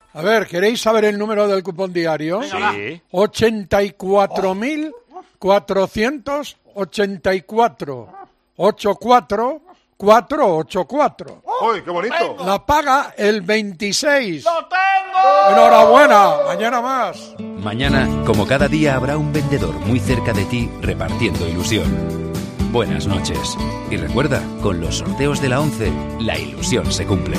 A ver, ¿queréis saber el número del cupón diario? Sí. 84.484. 84484. ¡Uy, qué bonito! La paga el 26. ¡Lo tengo! Enhorabuena, mañana más. Mañana, como cada día, habrá un vendedor muy cerca de ti repartiendo ilusión. Buenas noches. Y recuerda, con los sorteos de la 11, la ilusión se cumple.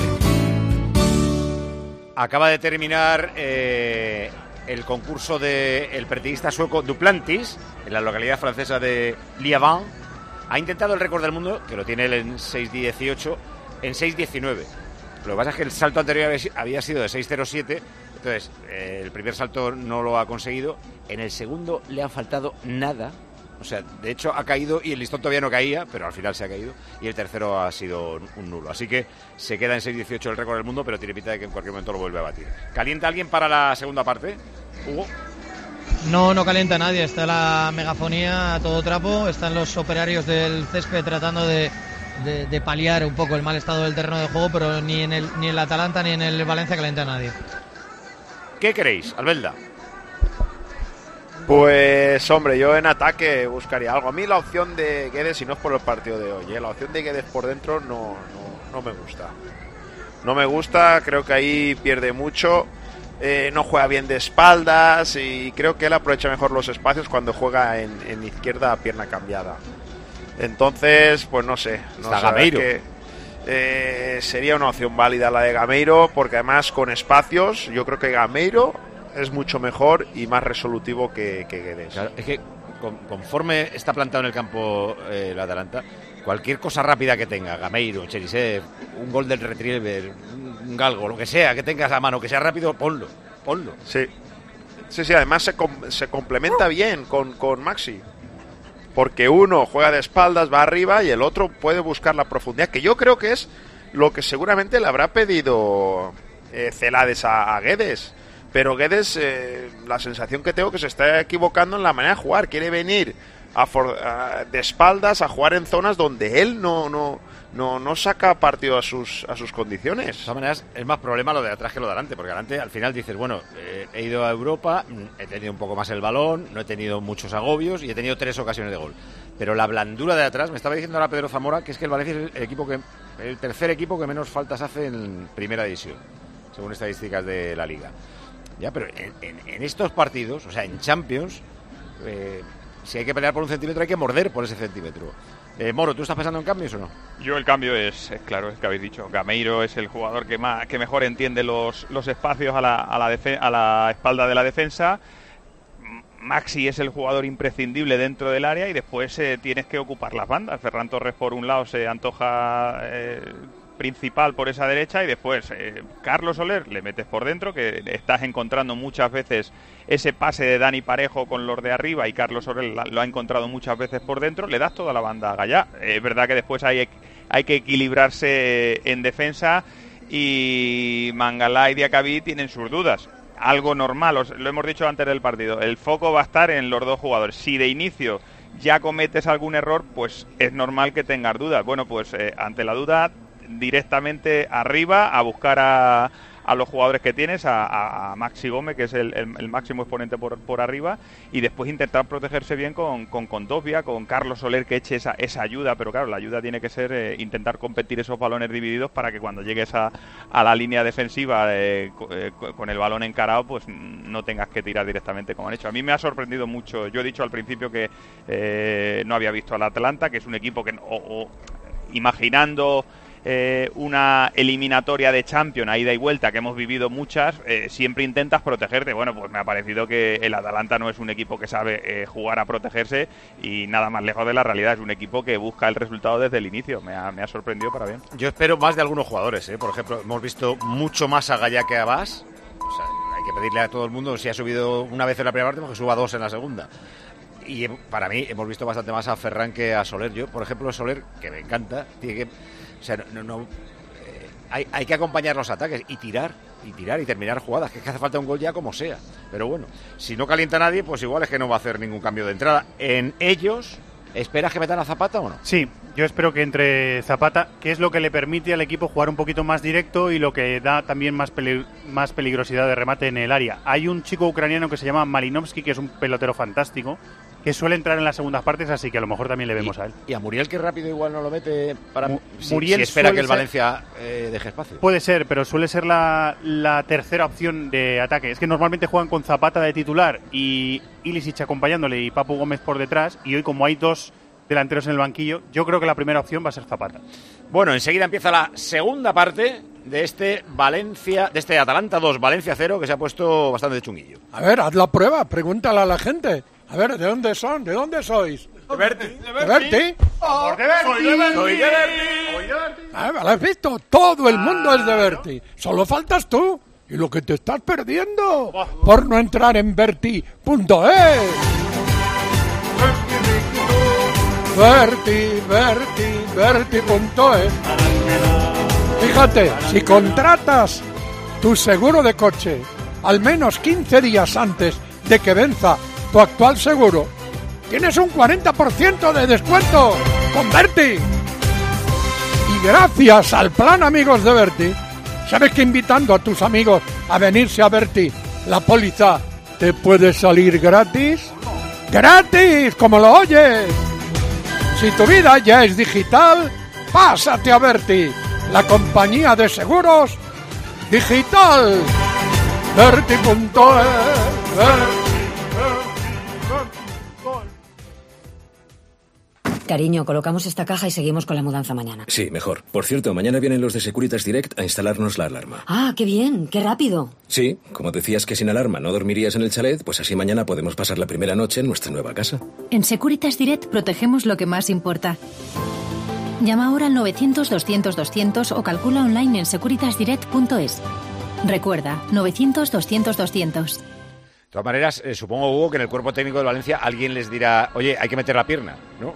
Acaba de terminar el concurso del periodista sueco Duplantis en la localidad francesa de Liévin. Ha intentado el récord del mundo, que lo tiene él en 6.18, en 6.19. Lo que pasa es que el salto anterior había sido de 6.07, entonces el primer salto no lo ha conseguido. En el segundo le ha faltado nada. O sea, de hecho ha caído y el listón todavía no caía, pero al final se ha caído. Y el tercero ha sido un nulo. Así que se queda en 6.18 el récord del mundo, pero tiene pinta de que en cualquier momento lo vuelve a batir. ¿Calienta alguien para la segunda parte, Hugo? No calienta nadie. Está la megafonía a todo trapo. Están los operarios del césped tratando de paliar un poco el mal estado del terreno de juego, pero ni en el Atalanta ni en el Valencia calienta nadie. ¿Qué queréis, Albelda? Pues hombre, yo en ataque buscaría algo. A mí la opción de Guedes, si no es por el partido de hoy, la opción de Guedes por dentro no me gusta. No me gusta, creo que ahí pierde mucho. No juega bien de espaldas y creo que él aprovecha mejor los espacios cuando juega en izquierda a pierna cambiada. Entonces, pues no sé. Está Gameiro. Sería una opción válida la de Gameiro, porque además con espacios yo creo que Gameiro es mucho mejor y más resolutivo que Guedes. Claro, es que conforme está plantado en el campo el Atalanta, cualquier cosa rápida que tenga, Gameiro, Cherisev, un gol del Retriever, un galgo, lo que sea que tengas a mano, que sea rápido, ponlo. Sí, además se complementa bien con Maxi, porque uno juega de espaldas, va arriba, y el otro puede buscar la profundidad, que yo creo que es lo que seguramente le habrá pedido Celades a Guedes. Pero Guedes, la sensación que tengo que se está equivocando en la manera de jugar. Quiere venir de espaldas a jugar en zonas donde él no saca partido a sus condiciones. De todas maneras, es más problema lo de atrás que lo de adelante, porque adelante al final dices, bueno, he ido a Europa, he tenido un poco más el balón, no he tenido muchos agobios y he tenido 3 ocasiones de gol. Pero la blandura de atrás, me estaba diciendo ahora Pedro Zamora, que es que el Valencia es el tercer equipo que menos faltas hace en primera división, según estadísticas de la Liga. Ya, pero en estos partidos, o sea, en Champions, si hay que pelear por un centímetro, hay que morder por ese centímetro. Moro, ¿tú estás pensando en cambios o no? Yo el cambio es claro, es que habéis dicho. Gameiro es el jugador que mejor entiende los espacios a la espalda de la defensa. Maxi es el jugador imprescindible dentro del área y después tienes que ocupar las bandas. Ferran Torres por un lado se antoja principal por esa derecha y después Carlos Soler le metes por dentro, que estás encontrando muchas veces ese pase de Dani Parejo con los de arriba y Carlos Soler lo ha encontrado muchas veces por dentro, le das toda la banda a Gallá. Es verdad que después hay que equilibrarse en defensa y Mangala y Diacabí tienen sus dudas. Algo normal, lo hemos dicho antes del partido, el foco va a estar en los dos jugadores. Si de inicio ya cometes algún error, pues es normal que tengas dudas. Bueno, pues ante la duda, directamente arriba a buscar a los jugadores que tienes, a Maxi Gómez, que es el máximo exponente por arriba, y después intentar protegerse bien con Condovia, con Carlos Soler, que eche esa ayuda, pero claro, la ayuda tiene que ser intentar competir esos balones divididos para que cuando llegues a la línea defensiva con el balón encarado, pues no tengas que tirar directamente como han hecho. A mí me ha sorprendido mucho. Yo he dicho al principio que no había visto al Atalanta, que es un equipo que imaginando una eliminatoria de Champions a ida y vuelta, que hemos vivido muchas, siempre intentas protegerte. Bueno, pues me ha parecido que el Atalanta no es un equipo que sabe jugar a protegerse y nada más lejos de la realidad. Es un equipo que busca el resultado desde el inicio. Me ha sorprendido para bien. Yo espero más de algunos jugadores, Por ejemplo, hemos visto mucho más a Gallá que a Bas. O sea, hay que pedirle a todo el mundo, si ha subido una vez en la primera parte, pues que suba 2 en la segunda. Y para mí hemos visto bastante más a Ferran que a Soler. Yo, por ejemplo, Soler, que me encanta, tiene que... O sea, hay que acompañar los ataques y tirar y terminar jugadas, que es que hace falta un gol ya como sea. Pero bueno, si no calienta nadie, pues igual es que no va a hacer ningún cambio de entrada. En ellos, ¿Esperas que metan a Zapata o no? Sí, yo espero que entre Zapata, que es lo que le permite al equipo jugar un poquito más directo y lo que da también más peligrosidad de remate en el área. Hay un chico ucraniano que se llama Malinovsky, que es un pelotero fantástico, que suele entrar en las segundas partes, así que a lo mejor también le vemos a él. ¿Y a Muriel, que rápido igual no lo mete para Muriel si espera que el ser, Valencia deje espacio? Puede ser, pero suele ser la tercera opción de ataque. Es que normalmente juegan con Zapata de titular y Ilicic acompañándole y Papu Gómez por detrás, y hoy como hay dos delanteros en el banquillo, yo creo que la primera opción va a ser Zapata. Bueno, enseguida empieza la segunda parte de este Atalanta 2, Valencia 0, que se ha puesto bastante chunguillo. A ver, haz la prueba, pregúntale a la gente. A ver, ¿de dónde son? ¿De dónde sois? ¿De Berti? ¿De Berti? ¡Soy de Berti! ¡Soy de Berti! ¿Lo has visto? Todo el mundo es de Berti. Solo faltas tú. Y lo que te estás perdiendo por no entrar en Berti.es. Berti.es. Fíjate, si contratas tu seguro de coche al menos 15 días antes de que venza tu actual seguro, tienes un 40% de descuento con Berti. Y gracias al plan Amigos de Berti, ¿sabes que invitando a tus amigos a venirse a Berti, la póliza te puede salir gratis? ¡Gratis! ¡Como lo oyes! Si tu vida ya es digital, pásate a Berti, la compañía de seguros digital. Berti.es. Cariño, colocamos esta caja y seguimos con la mudanza mañana. Sí, mejor. Por cierto, mañana vienen los de Securitas Direct a instalarnos la alarma. Ah, qué bien, qué rápido. Sí, como decías que sin alarma no dormirías en el chalet, pues así mañana podemos pasar la primera noche en nuestra nueva casa. En Securitas Direct protegemos lo que más importa. Llama ahora al 900-200-200 o calcula online en securitasdirect.es. Recuerda, 900-200-200. De todas maneras, supongo, Hugo, que en el cuerpo técnico de Valencia alguien les dirá, oye, hay que meter la pierna, ¿no?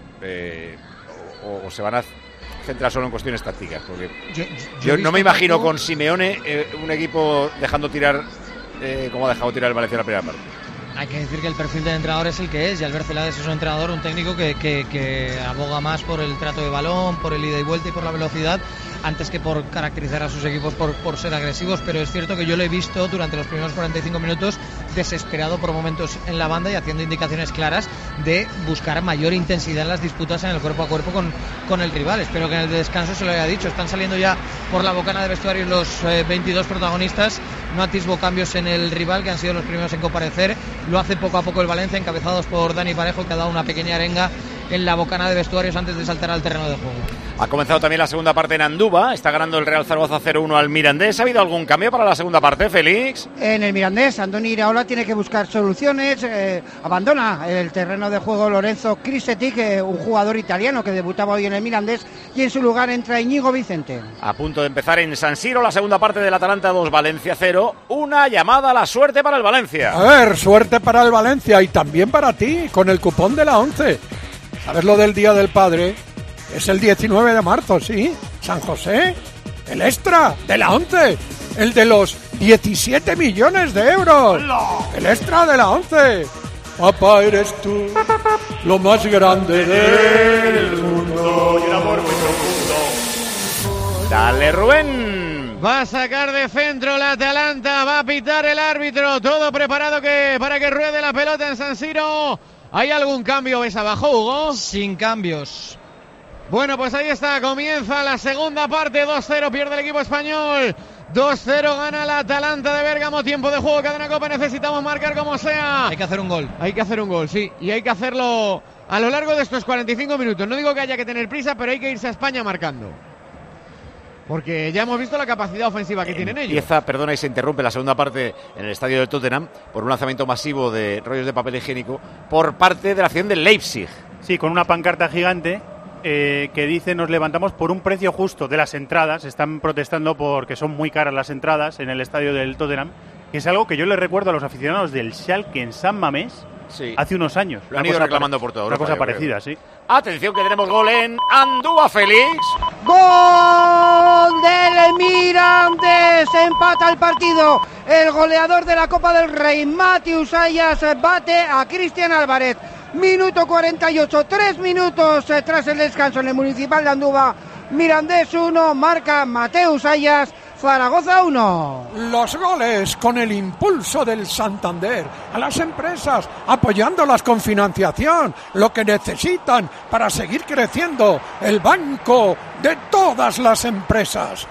O se van a centrar solo en cuestiones tácticas. Porque yo no me imagino con Simeone un equipo dejando tirar como ha dejado tirar el Valencia en la primera parte. Hay que decir que el perfil del entrenador es el que es, y Albert Celades es un entrenador, un técnico que aboga más por el trato de balón, por el ida y vuelta y por la velocidad, antes que por caracterizar a sus equipos por ser agresivos. Pero es cierto que yo lo he visto durante los primeros 45 minutos desesperado por momentos en la banda y haciendo indicaciones claras de buscar mayor intensidad en las disputas en el cuerpo a cuerpo con el rival. Espero que en el descanso se lo haya dicho. Están saliendo ya por la bocana de vestuarios los 22 protagonistas. No atisbo cambios en el rival, que han sido los primeros en comparecer. Lo hace poco a poco el Valencia, encabezados por Dani Parejo, que ha dado una pequeña arenga en la bocana de vestuarios antes de saltar al terreno de juego. Ha comenzado también la segunda parte en Andúba. Está ganando el Real Zaragoza 0-1 al Mirandés. ¿Ha habido algún cambio para la segunda parte, Félix? En el Mirandés, Andoni Iraola tiene que buscar soluciones. Abandona el terreno de juego Lorenzo Cristetti, un jugador italiano que debutaba hoy en el Mirandés, y en su lugar entra Íñigo Vicente. A punto de empezar en San Siro la segunda parte del Atalanta 2, Valencia 0. Una llamada a la suerte para el Valencia. A ver, suerte para el Valencia y también para ti, con el cupón de la 11. ¿Sabes lo del Día del Padre? Es el 19 de marzo, ¿sí? San José, el extra de la 11, el de los 17 millones de euros. El extra de la 11. Papá, eres tú, lo más grande del mundo. Y el amor muy profundo. Dale, Rubén. Va a sacar de centro la Atalanta, va a pitar el árbitro, todo preparado para que ruede la pelota en San Siro. ¿Hay algún cambio, ves abajo, Hugo? Sin cambios. Bueno, pues ahí está, comienza la segunda parte, 2-0 pierde el equipo español, 2-0 gana la Atalanta de Bérgamo, tiempo de juego, Cadena Cope, necesitamos marcar como sea. Hay que hacer un gol. Hay que hacer un gol, sí, y hay que hacerlo a lo largo de estos 45 minutos. No digo que haya que tener prisa, pero hay que irse a España marcando. Porque ya hemos visto la capacidad ofensiva que tienen ellos. Empieza, perdona, y se interrumpe la segunda parte en el estadio del Tottenham por un lanzamiento masivo de rollos de papel higiénico por parte de la acción del Leipzig. Sí, con una pancarta gigante que dice: nos levantamos por un precio justo de las entradas. Están protestando porque son muy caras las entradas en el estadio del Tottenham, que es algo que yo le recuerdo a los aficionados del Schalke en San Mamés. Sí. Hace unos años. Lo han ido reclamando por todo. Una cosa parecida, sí. Atención, que tenemos gol en Andúa, Félix. ¡Gol del Mirandés! Empata el partido. El goleador de la Copa del Rey, Matius Ayas, bate a Cristian Álvarez. Minuto 48, 3 minutos tras el descanso en el Municipal de Andúba. Mirandés 1, marca Mateus Ayas, Zaragoza 1. Los goles con el impulso del Santander a las empresas, apoyándolas con financiación, lo que necesitan para seguir creciendo, el banco de todas las empresas.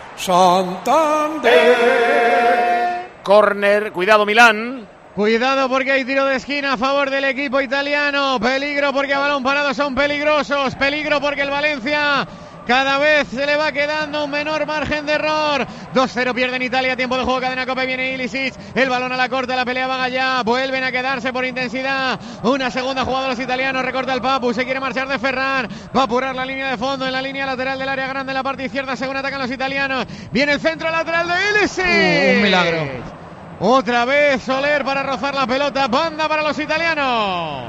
Santander. Córner, cuidado Milán. Cuidado porque hay tiro de esquina a favor del equipo italiano. Peligro porque a balón parado son peligrosos. Peligro porque el Valencia cada vez se le va quedando un menor margen de error. 2-0 pierde en Italia, tiempo de juego, cadena Cope, viene Ilicic, el balón a la corte, la pelea va allá, vuelven a quedarse por intensidad. Una segunda jugada los italianos, recorta el Papu, se quiere marchar de Ferran, va a apurar la línea de fondo en la línea lateral del área grande en la parte izquierda, según atacan los italianos. Viene el centro lateral de Ilicic. Un milagro. Otra vez Soler para rozar la pelota, banda para los italianos.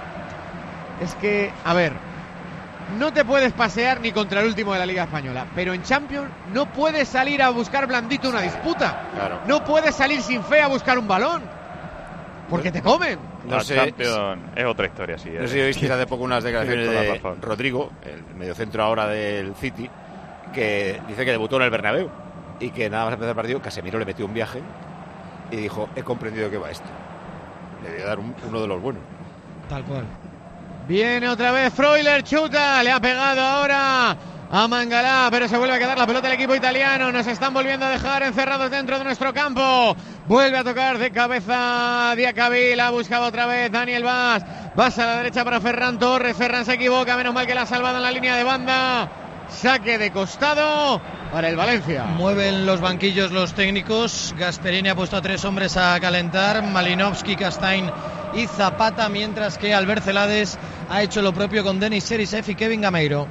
Es que, a ver, no te puedes pasear ni contra el último de la Liga Española, pero en Champions no puedes salir a buscar blandito una disputa. Claro. No puedes salir sin fe a buscar un balón, porque te comen. No sé, Champions es otra historia, sí. No sé si visteis hace poco unas declaraciones Tiene toda de la razón. Rodrigo, el mediocentro ahora del City, que dice que debutó en el Bernabéu y que nada más empezar el partido, Casemiro le metió un viaje y dijo, he comprendido que va esto. Le voy a dar uno de los buenos. Tal cual. Viene otra vez Freuler, chuta, le ha pegado ahora a Mangalá, pero se vuelve a quedar la pelota el equipo italiano. Nos están volviendo a dejar encerrados dentro de nuestro campo. Vuelve a tocar de cabeza Diacabí, la ha buscado otra vez Daniel Vaz. Vas a la derecha para Ferran Torres, Ferran se equivoca, menos mal que la ha salvado en la línea de banda. Saque de costado para el Valencia. Mueven los banquillos los técnicos. Gasperini ha puesto a 3 hombres a calentar, Malinovski, Castain y Zapata, mientras que Albert Celades ha hecho lo propio con Denis Serisev y Kevin Gameiro.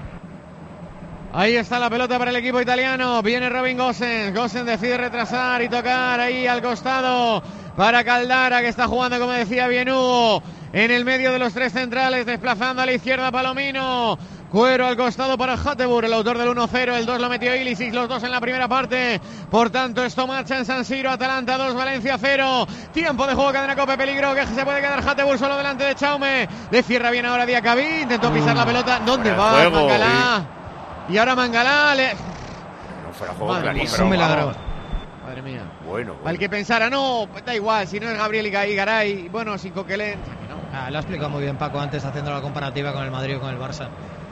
Ahí está la pelota para el equipo italiano. Viene Robin Gosens. Gosens decide retrasar y tocar ahí al costado para Caldara, que está jugando, como decía bien Hugo, en el medio de los 3 centrales, desplazando a la izquierda Palomino. Cuero al costado para Hateboer, el autor del 1-0, el 2 lo metió Ilicic, los dos en la primera parte. Por tanto, esto marcha en San Siro, Atalanta 2, Valencia 0. Tiempo de juego, cadena Cope, peligro, que se puede quedar Hateboer solo delante de Chaume. Le cierra bien ahora Diacabí, intentó pisar la pelota. ¿Dónde va juego, Mangalá? Y ahora Mangalá le... No fuera juego Madre mía, clarísimo. un milagro. Vamos. Madre mía. Bueno. Al que pensara, no, da igual, si no es Gabriel y Garay, bueno, sin Coquelin. Lo ha explicado muy bien Paco antes, haciendo la comparativa con el Madrid o con el Barça.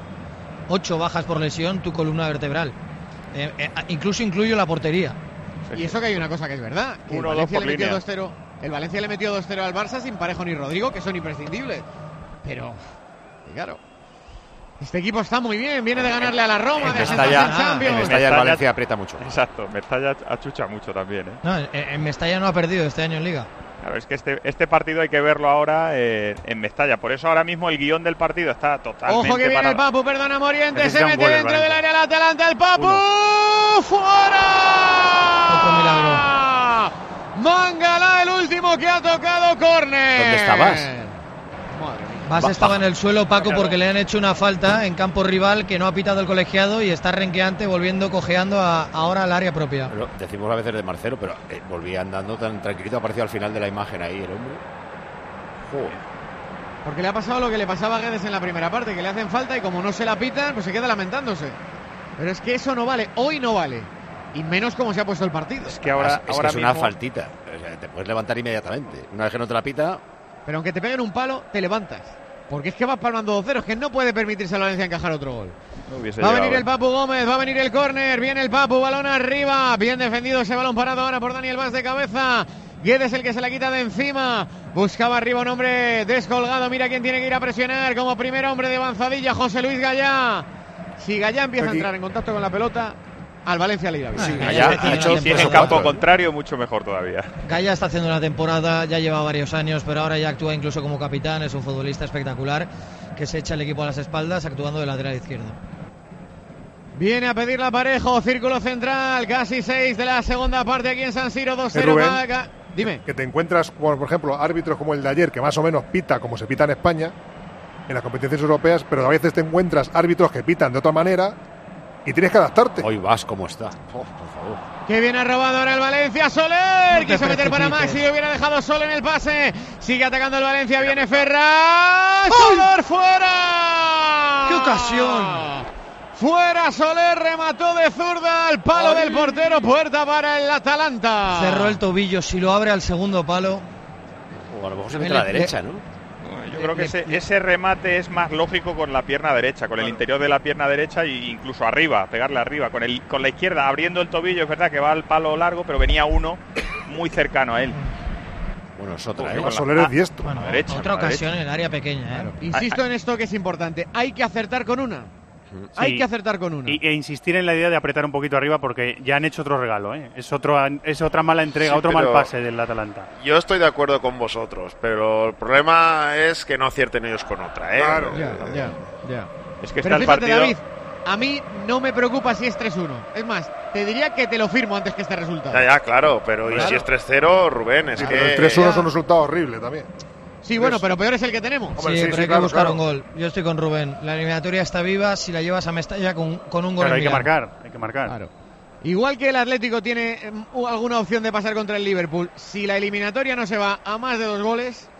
8 bajas por lesión, tu columna vertebral. Incluso incluyo la portería. Y eso que hay una cosa que es verdad, que el 1-2 Valencia por le metió línea. 2-0. El Valencia le metió 2-0 al Barça sin Parejo ni Rodrigo, que son imprescindibles. Pero, claro, este equipo está muy bien, viene de ganarle a la Roma, de sentarse en En Champions. Mestalla el Valencia aprieta mucho. Exacto, Mestalla achucha mucho también, ¿eh? No, en Mestalla no ha perdido este año en Liga. Claro, es que este partido hay que verlo ahora en Mestalla. Por eso ahora mismo el guión del partido está totalmente Ojo que viene parado. el Papu, perdona Morientes, se Necesita un mete gol el dentro del Valencia. área el Atalanta, el Papu, ¡fuera! Otro milagro. Mangala, el último que ha tocado córner. ¿Dónde estabas? Madre mía. Vas estaba en el suelo, Paco, porque le han hecho una falta en campo rival que no ha pitado el colegiado y está renqueante, volviendo, cojeando ahora al área propia. Pero decimos a veces de Marcelo, pero volvía andando tan tranquilito, apareció al final de la imagen ahí el hombre. Joder. Porque le ha pasado lo que le pasaba a Guedes en la primera parte, que le hacen falta y como no se la pitan, pues se queda lamentándose. Pero es que eso no vale, hoy no vale. Y menos como se ha puesto el partido. Es que ahora es mismo una faltita. O sea, te puedes levantar inmediatamente. Una vez que no te la pita. Pero aunque te peguen un palo, te levantas. Porque es que vas palmando 2-0, es que no puede permitirse a Valencia encajar otro gol. no hubiese Va a llegado, venir ¿eh? el Papu Gómez, va a venir el córner, viene el Papu, balón arriba, bien defendido ese balón parado ahora por Daniel Vaz de cabeza. Guedes el que se la quita de encima, buscaba arriba un hombre descolgado, mira quién tiene que ir a presionar como primer hombre de avanzadilla, José Luis Gallá. Si Gallá empieza a entrar en contacto con la pelota, al Valencia le irá bien. Sí, Allá Gallá ha hecho Si es en campo contrario, mucho mejor todavía. Gaya está haciendo una temporada, ya lleva varios años, pero ahora ya actúa incluso como capitán. Es un futbolista espectacular que se echa el equipo a las espaldas actuando de lateral izquierdo. Viene a pedir la Parejo, círculo central, casi 6 de la segunda parte aquí en San Siro, 2-0. Rubén, Dime. que te encuentras, por ejemplo, árbitros como el de ayer, que más o menos pita como se pita en España, en las competiciones europeas, pero a veces te encuentras árbitros que pitan de otra manera y tienes que adaptarte. Hoy vas como está. Oh, por favor. Que viene robado ahora el Valencia. Soler quiso meter para Maxi, hubiera dejado solo en el pase. Sigue atacando el Valencia, viene Ferran. Soler fuera. ¡Qué ocasión! Fuera Soler, remató de zurda al palo del portero, puerta para el Atalanta. Cerró el tobillo, si lo abre al segundo palo. O a lo mejor se mete a la derecha, ¿no? Yo creo que ese remate es más lógico con la pierna derecha, con el interior de la pierna derecha e incluso arriba, pegarle arriba. Con la izquierda abriendo el tobillo, es verdad que va al palo largo, pero venía uno muy cercano a él. Bueno, es otra, Con Soler es diestro. Bueno, derecha, otra ocasión derecha. en el área pequeña. Claro. Insisto en esto que es importante, hay que acertar con una. Hay que acertar con una. E insistir en la idea de apretar un poquito arriba porque ya han hecho otro regalo, ¿eh? Es otra mala entrega, otro mal pase del Atalanta. Yo estoy de acuerdo con vosotros, pero el problema es que no acierten ellos con otra, ¿eh? Claro. Ya. Es que Pero está el fíjate, partido... David, a mí no me preocupa si es 3-1. Es más, te diría que te lo firmo antes que este resultado. Ya, claro, pero ¿y si es 3-0, Rubén? Es Sí, que... pero el 3-1 es un resultado horrible también. Sí, bueno, pero peor es el que tenemos. Sí, pero hay que buscar un gol. Yo estoy con Rubén. La eliminatoria está viva si la llevas a Mestalla con un gol. Claro, hay en Milán. que marcar. Claro. Igual que el Atlético tiene alguna opción de pasar contra el Liverpool, si la eliminatoria no se va a más de 2 goles...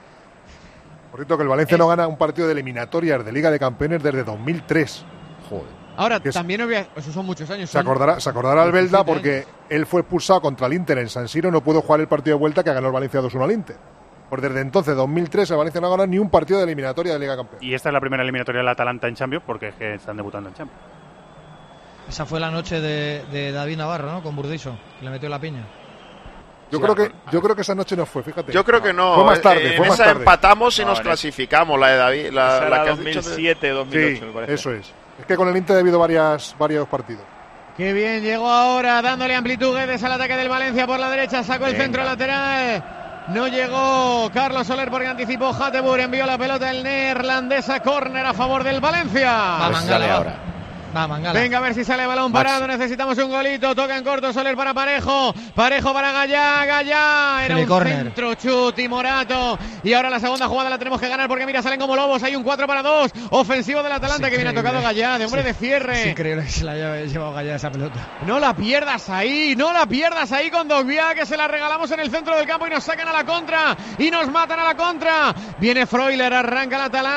Por cierto, que el Valencia no gana un partido de eliminatorias de Liga de Campeones desde 2003. Joder. Ahora, también esos son muchos años. Se acordará el Belda porque él fue expulsado contra el Inter en San Siro y no pudo jugar el partido de vuelta que ganó el Valencia 2-1 al Inter. Pues desde entonces, 2003, el Valencia no ha ganado ni un partido de eliminatoria de Liga de Campeones. Y esta es la primera eliminatoria del Atalanta en Champions porque es que están debutando en Champions. Esa fue la noche de David Navarro, ¿no? Con Burdiso, que le metió la piña. Yo creo que esa noche no fue, fíjate. Yo creo que no. Fue más tarde. En esa empatamos y nos clasificamos, la de David. La que has dicho 2007, 2008, sí, me parece. Eso es. Es que con el Inter ha habido varios partidos. Qué bien, llegó ahora dándole amplitud Guedes al ataque del Valencia por la derecha, sacó el centro lateral. No llegó Carlos Soler porque anticipó Hateboer, envió la pelota el neerlandés a córner a favor del Valencia. Va Mangala ahora. Va Mangala. Venga a ver si sale balón parado, necesitamos un golito, toca en corto Soler para Parejo para Gallá, era un centro, chut y Morato, y ahora la segunda jugada la tenemos que ganar porque mira, salen como lobos, hay un 4-2, ofensivo del Atalanta que viene tocado Gallá, de hombre de cierre. Es increíble que se la haya llevado Gallá esa pelota. No la pierdas ahí con Dogbia, que se la regalamos en el centro del campo y nos sacan a la contra y nos matan a la contra. Viene Freuler, arranca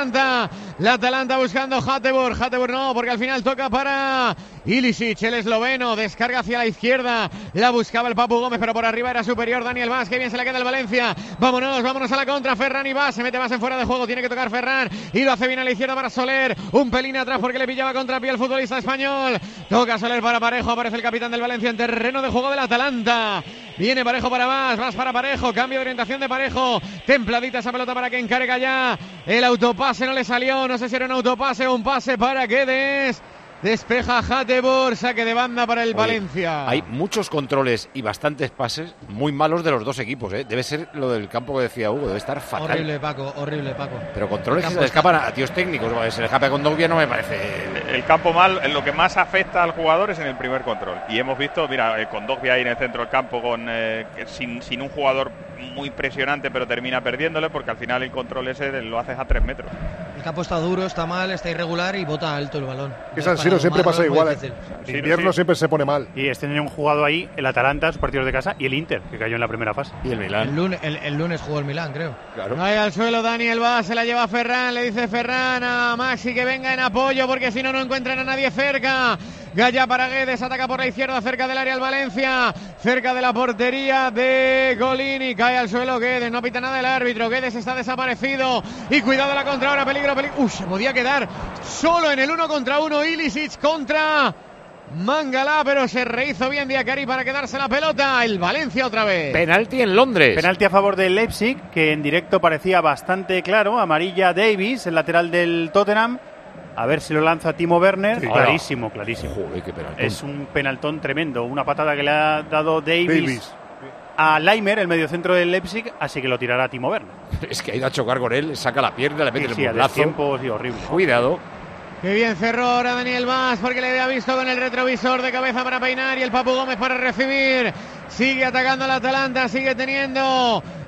la Atalanta buscando Hateboer no, porque al final toca para Ilicic, el esloveno, descarga hacia la izquierda, la buscaba el Papu Gómez, pero por arriba era superior Daniel Vaz, que bien se le queda el Valencia, vámonos a la contra, Ferran y Vaz, se mete Vaz en fuera de juego, tiene que tocar Ferran, y lo hace bien a la izquierda para Soler, un pelín atrás porque le pillaba contrapié el futbolista español, toca Soler para Parejo, aparece el capitán del Valencia en terreno de juego del Atalanta, viene Parejo para Vaz para Parejo, cambio de orientación de Parejo, templadita esa pelota para que encare Gallá, el autopase no le salió, no sé si era un autopase o un pase para Guedes. Despeja Hateboer, saque de banda para el Valencia. Hay muchos controles y bastantes pases muy malos de los dos equipos, ¿eh? Debe ser lo del campo que decía Hugo, debe estar fatal. Horrible, Paco. Pero controles que se le escapan a tíos técnicos, se le escapa con Dogbia, no me parece. El campo mal, lo que más afecta al jugador es en el primer control. Y hemos visto, mira, con Dogbia ahí en el centro del campo, sin un jugador muy impresionante, pero termina perdiéndole porque al final el control ese lo haces a 3 metros. El campo está duro, está mal, está irregular y bota alto el balón. Que San Siro siempre pasa igual. En invierno siempre se pone mal. Y este año han jugado ahí el Atalanta, sus partidos de casa, y el Inter, que cayó en la primera fase. Y el Milán. El lunes jugó el Milán, creo. Claro. Ahí al suelo Daniel Vaz, se la lleva Ferran, le dice Ferran a Maxi que venga en apoyo porque si no encuentran a nadie cerca. Gallá para Guedes, ataca por la izquierda cerca del área al Valencia, cerca de la portería de Golini, cae al suelo Guedes, no pita nada el árbitro, Guedes está desaparecido y cuidado la contra ahora, peligro. Se podía quedar solo en el 1 contra 1 Ilicic contra Mangala, pero se rehizo bien Diakari para quedarse la pelota, el Valencia otra vez. Penalti en Londres. Penalti a favor del Leipzig, que en directo parecía bastante claro, amarilla Davis, el lateral del Tottenham. A ver si lo lanza Timo Werner. Sí, clarísimo. Joder, qué penaltón. Es un penaltón tremendo. Una patada que le ha dado Davis a Leimer, el mediocentro del Leipzig, así que lo tirará Timo Werner. Es que ha ido a chocar con él, saca la pierna, le mete el burlazo. Tiempo, horrible. Cuidado. Qué bien cerró ahora Daniel Vaz porque le había visto con el retrovisor de cabeza para peinar y el Papu Gómez para recibir. Sigue atacando al Atalanta, sigue teniendo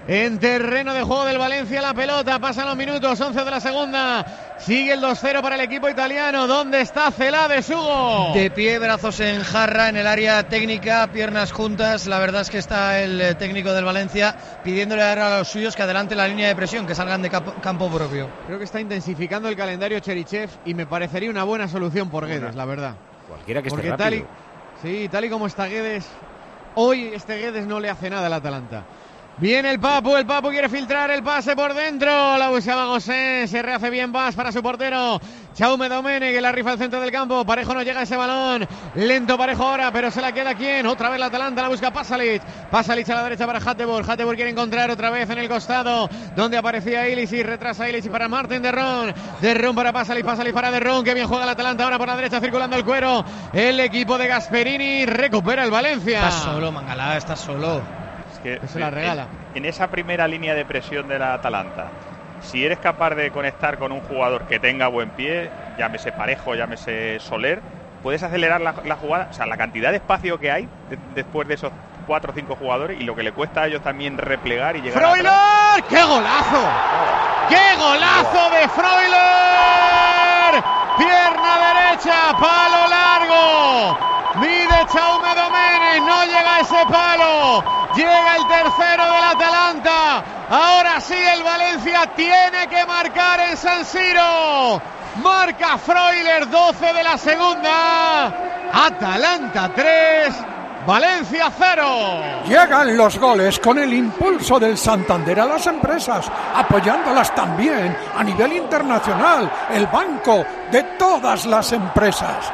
en terreno de juego del Valencia. La pelota, pasan los minutos, 11 de la segunda. Sigue el 2-0 para el equipo italiano. ¿Dónde está Celades, Hugo? De pie, brazos en jarra en el área técnica, piernas juntas. La verdad es que está el técnico del Valencia pidiéndole a los suyos que adelante la línea de presión, que salgan de campo propio. Creo que está intensificando el calendario Cherichev y me parecería una buena solución por Guedes, la verdad. Cualquiera que porque esté rápido. Tal y como está Guedes, hoy este Guedes no le hace nada al Atalanta. Viene el Papu quiere filtrar el pase por dentro, la buscaba Gosén, se rehace bien Bas para su portero, Jaume Domenech, que la rifa al centro del campo, Parejo no llega a ese balón, lento Parejo ahora, pero se la queda ¿quién? Otra vez la Atalanta, la busca Pasalic a la derecha para Hateboer quiere encontrar otra vez en el costado, donde aparecía Ilicic, retrasa Ilicic para Martin de Ron para Pasalic para de Ron, que bien juega la Atalanta ahora por la derecha circulando el cuero, el equipo de Gasperini recupera el Valencia. Estás solo, Mangalá, estás solo. Que se la regala. En esa primera línea de presión de la Atalanta, si eres capaz de conectar con un jugador que tenga buen pie, llámese Parejo, llámese Soler, puedes acelerar la jugada, o sea, la cantidad de espacio que hay después de esos 4 o 5 jugadores y lo que le cuesta a ellos también replegar y llegar ¡Freuler! atrás. ¡Qué golazo! ¡Qué golazo de Freuler! Pierna derecha, palo largo. Mide Jaume Domenech, no llega a ese palo. Llega el tercero del Atalanta. Ahora sí el Valencia tiene que marcar en San Siro. Marca Freuler, 12 de la segunda. Atalanta 3, Valencia 0. Llegan los goles con el impulso del Santander a las empresas, apoyándolas también a nivel internacional. El banco de todas las empresas.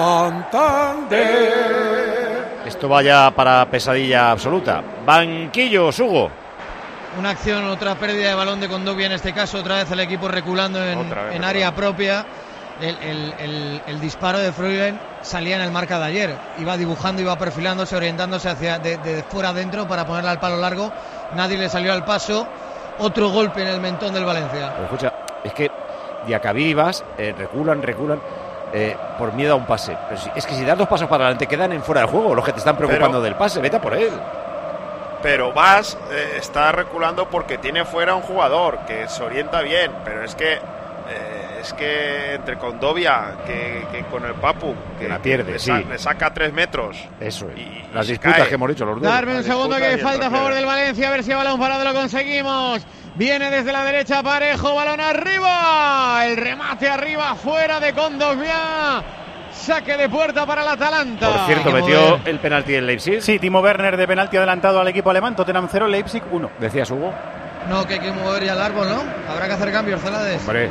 Santander. Esto vaya para pesadilla absoluta. Banquillos, Hugo. Una acción, otra pérdida de balón de Kondogbia en este caso, otra vez el equipo reculando en área propia. El disparo de Freuler salía en el marca de ayer, iba dibujando, iba perfilándose, orientándose hacia de fuera adentro para ponerle al palo largo, nadie le salió al paso, otro golpe en el mentón del Valencia. Pero escucha, es que Diacabí y Bas reculan por miedo a un pase, pero es que si das 2 pasos para adelante quedan en fuera de juego los que te están preocupando del pase, vete a por él. Pero Bas está reculando porque tiene fuera un jugador que se orienta bien, pero es que entre Kondogbia que con el Papu que la pierde, le saca 3 metros. Eso es. Las disputas que hemos dicho los dos. Darme un segundo que falta a favor del Valencia, a ver si a balón parado lo conseguimos. Viene desde la derecha Parejo, balón arriba, el remate arriba, fuera de Kondogbia. Saque de puerta para el Atalanta. Por cierto, metió el penalti en Leipzig. Sí, Timo Werner de penalti adelantado al equipo alemán. Tottenham 0, Leipzig 1. ¿Decías, Hugo? No, que hay que mover ya el árbol, ¿no? Habrá que hacer cambios, Celades. Hombre,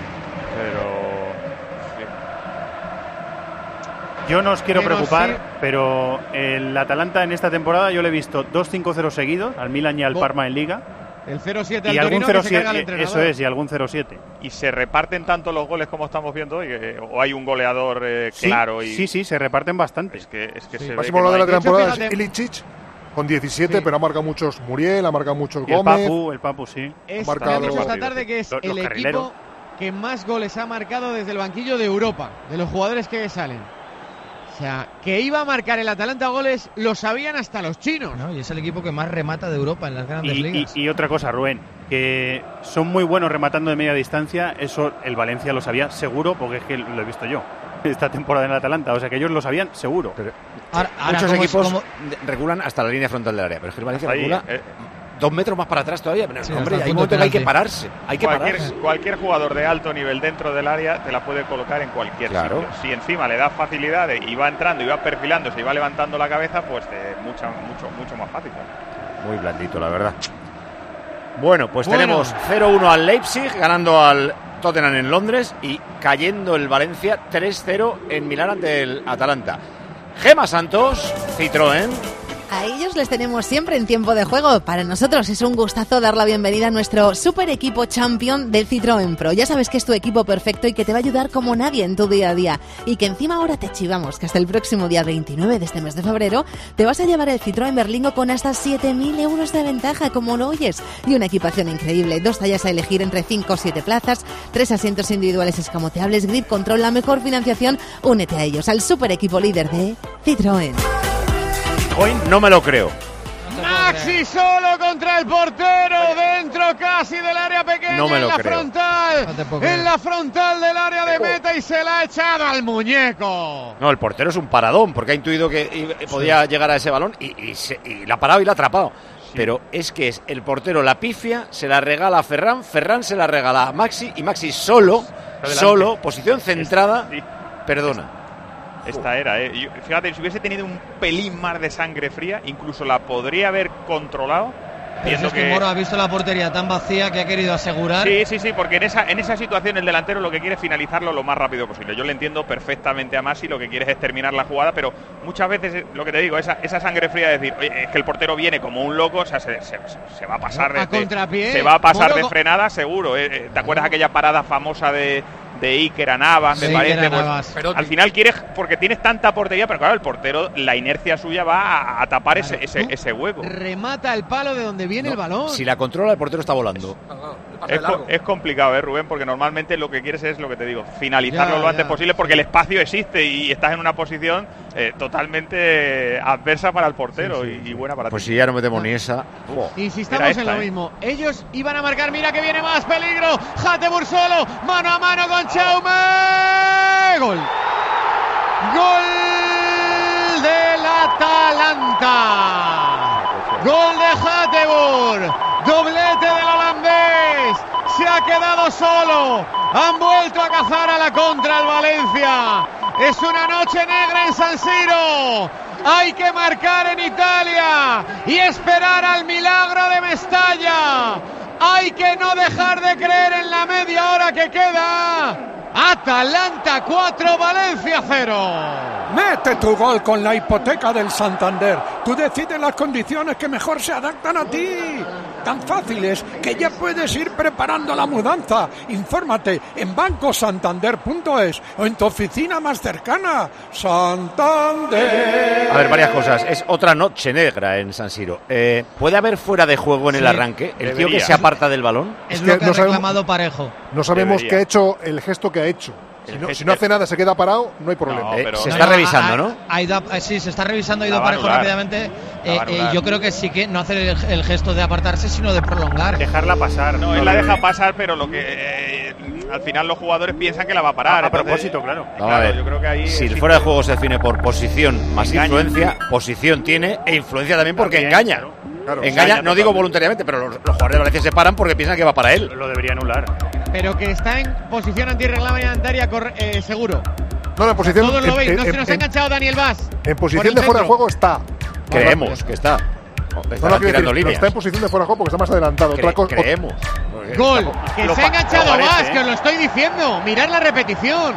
yo no os quiero preocupar, pero el Atalanta en esta temporada yo le he visto 2-5-0 seguidos, al Milan y al Parma en Liga. El 0-7 y al algún Torino 0-7, que se carga el entrenador. eso es, y algún 0-7. ¿Y se reparten tanto los goles como estamos viendo hoy? ¿O hay un goleador claro? Sí, se reparten bastante. Es que se ve máximo que lo de la hay. temporada es Ilicic con 17, pero ha marcado muchos Muriel, ha marcado muchos Gómez. El Papu, sí. Es esta tarde que es el equipo que más goles ha marcado desde el banquillo de Europa, de los jugadores que salen. O sea, que iba a marcar el Atalanta goles lo sabían hasta los chinos. No, y es el equipo que más remata de Europa en las grandes ligas. Y otra cosa, Rubén, que son muy buenos rematando de media distancia. Eso el Valencia lo sabía seguro, porque es que lo he visto yo esta temporada en el Atalanta. O sea, que ellos lo sabían seguro. Pero muchos equipos regulan hasta la línea frontal del área, pero es que el Valencia regula 2 metros más para atrás todavía. Pero, hombre, hay un momento que hay que pararse. Cualquier jugador de alto nivel dentro del área te la puede colocar en cualquier sitio. Si encima le das facilidades y va entrando y va perfilándose y va levantando la cabeza, pues mucho más fácil. Muy blandito, la verdad. Bueno, pues tenemos 0-1 al Leipzig, ganando al Tottenham en Londres y cayendo el Valencia 3-0 en Milán ante el Atalanta. Gema Santos, Citroën. A ellos les tenemos siempre en tiempo de juego. Para nosotros es un gustazo dar la bienvenida a nuestro super equipo champion del Citroën Pro. Ya sabes que es tu equipo perfecto y que te va a ayudar como nadie en tu día a día. Y que encima ahora te chivamos que hasta el próximo día 29 de este mes de febrero te vas a llevar el Citroën Berlingo con hasta 7.000 euros de ventaja, como lo oyes. Y una equipación increíble. 2 tallas a elegir entre 5 o 7 plazas, 3 asientos individuales escamoteables, grip control, la mejor financiación. Únete a ellos, al super equipo líder de Citroën. Hoy no me lo creo. Maxi solo contra el portero, centro casi del área pequeña, No me lo en la creo. frontal, en la frontal del área de meta y se la ha echado al muñeco. No, el portero es un paradón porque ha intuido que podía llegar a ese balón y la ha parado y la ha atrapado. Pero es que es el portero la pifia, se la regala a Ferran, Ferran se la regala a Maxi y Maxi solo, posición centrada, perdona. Esta era, fíjate, si hubiese tenido un pelín más de sangre fría, incluso la podría haber controlado. Pero es que Moro ha visto la portería tan vacía que ha querido asegurar. Sí, porque en esa situación el delantero lo que quiere es finalizarlo lo más rápido posible. Yo le entiendo perfectamente a Maxi, lo que quiere es terminar la jugada, pero muchas veces, lo que te digo, esa sangre fría de decir, oye, es que el portero viene como un loco, o sea, se va a pasar a contrapié. Se va a pasar de frenada, seguro. ¿Te acuerdas aquella parada famosa de Iker Navas, me parece? Pues, al final quieres, porque tienes tanta portería, pero claro, el portero, la inercia suya va a tapar ese hueco. Remata el palo de donde viene el balón. Si la controla, el portero está volando. Es complicado, Rubén, porque normalmente lo que quieres es, lo que te digo, finalizarlo lo antes posible, porque el espacio existe y estás en una posición totalmente adversa para el portero y buena para ti. Pues si ya no metemos ni esa. Insistamos en lo mismo. Ellos iban a marcar, mira que viene más peligro. Hateboer solo, mano a mano con Chaume. Gol. Gol del Atalanta. Gol de Hateboer. Doblete del holandés. Se ha quedado solo. Han vuelto a cazar a la contra el Valencia. Es una noche negra en San Siro. Hay que marcar en Italia y esperar al milagro de Mestalla. Hay que no dejar de creer en la media hora que queda. Atalanta 4, Valencia 0. Mete tu gol con la hipoteca del Santander. Tú decides las condiciones que mejor se adaptan a ti. Tan fáciles que ya puedes ir preparando la mudanza. Infórmate en bancosantander.es o en tu oficina más cercana. Santander. A ver, varias cosas. Es otra noche negra en San Siro. ¿Puede haber fuera de juego en el arranque? ¿El tío que se aparta del balón? Es lo que ha reclamado Parejo. No sabemos qué ha hecho, el gesto que ha hecho. Si no hace nada, se queda parado, no hay problema. Se está revisando, ¿no? Sí, se está revisando, ha ido Parejo rápidamente. Yo creo que sí que no hace el gesto de apartarse, sino de prolongar. Dejarla pasar. No, él la deja pasar, pero lo que al final los jugadores piensan que la va a parar. A propósito, claro. A ver, yo creo que ahí si el fuera de juego se define por posición más influencia, posición tiene e influencia también porque engaña. Claro, engaña, no digo voluntariamente, pero los jugadores de Valencia se paran porque piensan que va para él. Lo debería anular. Pero que está en posición antirreglamentaria seguro. No, en posición. Todos lo veis, nos ha enganchado Daniel Vaz. En posición de fuera de juego está. Creemos que está. No está en posición de fuera de juego porque está más adelantado. Creemos. Gol, que se ha enganchado Vaz, que os lo estoy diciendo. Mirad la repetición.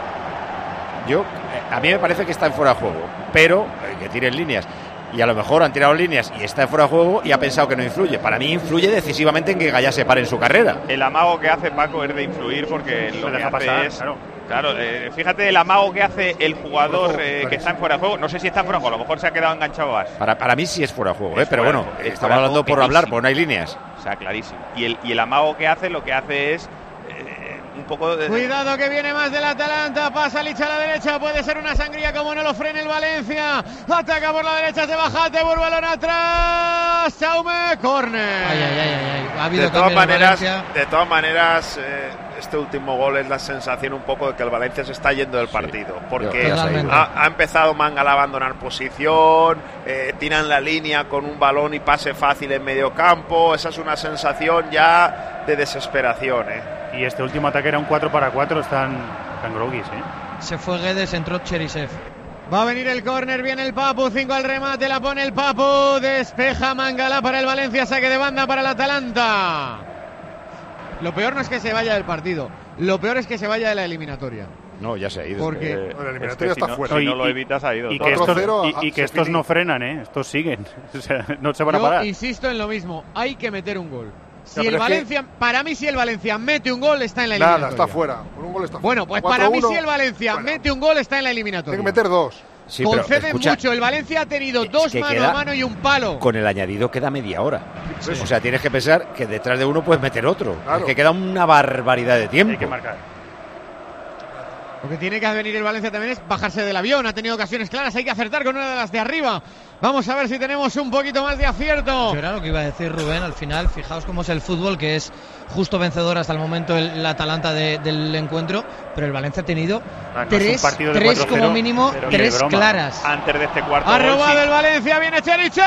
A mí me parece que está en fuera de juego, pero que tiren líneas. Y a lo mejor han tirado líneas y está en fuera de juego y ha pensado que no influye. Para mí influye decisivamente en que Gallá se pare en su carrera. El amago que hace Paco es de influir porque lo que hace es... Claro, fíjate el amago que hace el jugador que está en fuera de juego. No sé si está en fuera de juego, a lo mejor se ha quedado enganchado Vaz. Para mí sí es fuera de juego, pero bueno, estamos hablando por hablar, porque no hay líneas. O sea, clarísimo. Y el amago que hace, lo que hace es... un poco de... Cuidado que viene más del Atalanta, pasa Lich a la derecha, puede ser una sangría como no lo frene el Valencia, ataca por la derecha, se baja, Hateboer, balón atrás, Chaume, córner. Ha habido de todas maneras, este último gol es la sensación un poco de que el Valencia se está yendo del partido, porque ha empezado Mangala a abandonar posición, tiran la línea con un balón y pase fácil en medio campo, esa es una sensación ya de desesperación, Y este último ataque era un 4-4, están groguis, Se fue Guedes, entró Cherisev. Va a venir el córner, viene el Papu, 5 al remate, la pone el Papu, despeja Mangala para el Valencia, saque de banda para el Atalanta. Lo peor no es que se vaya del partido, lo peor es que se vaya de la eliminatoria. No, ya se ha ido. Porque la eliminatoria está fuera. Si no lo evitas, ha ido. Y que estos no frenan, estos siguen. O sea, no se van a parar. Yo insisto en lo mismo, hay que meter un gol. Si el Valencia, para mí, si el Valencia mete un gol, está en la eliminatoria. Nada, está fuera. Con un gol está fuera. Bueno, pues para mí, si el Valencia mete un gol, está en la eliminatoria. Tiene que meter dos. Sí, conceden mucho. El Valencia ha tenido dos mano a mano y un palo. Con el añadido queda media hora. Sí. O sea, tienes que pensar que detrás de uno puedes meter otro. Claro. Es que queda una barbaridad de tiempo. Hay que marcar. Lo que tiene que venir el Valencia también es bajarse del avión. Ha tenido ocasiones claras, hay que acertar con una de las de arriba. Vamos a ver si tenemos un poquito más de acierto. Yo era lo que iba a decir Rubén, al final, fijaos cómo es el fútbol, que es justo vencedor hasta el momento el Atalanta del encuentro, pero el Valencia ha tenido tres como mínimo, tres claras. Antes de este cuarto ha gol, robado sí. el Valencia, viene Cherichev.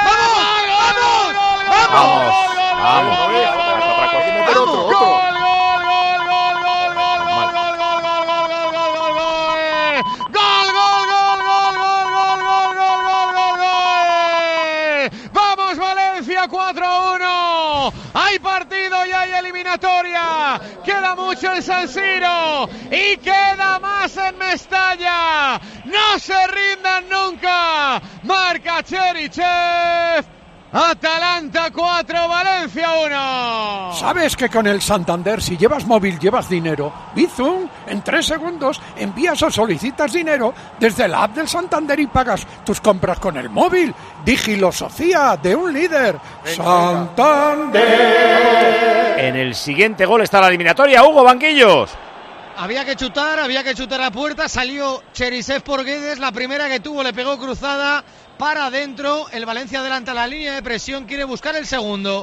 ¡Vamos, Valencia! 4-1. Hay partido y hay eliminatoria. Queda mucho en San Siro y queda más en Mestalla. No se rindan nunca. Marca Cherichev. Atalanta 4, Valencia 1. ¿Sabes que con el Santander, si llevas móvil, llevas dinero? Bizum, en 3 segundos envías o solicitas dinero desde la app del Santander y pagas tus compras con el móvil. Digilosofía de un líder. Santander. En el siguiente gol está la eliminatoria. Hugo Banquillos. Había que chutar a puerta, salió Cherichev por Guedes, la primera que tuvo le pegó cruzada para adentro, el Valencia adelanta la línea de presión, quiere buscar el segundo.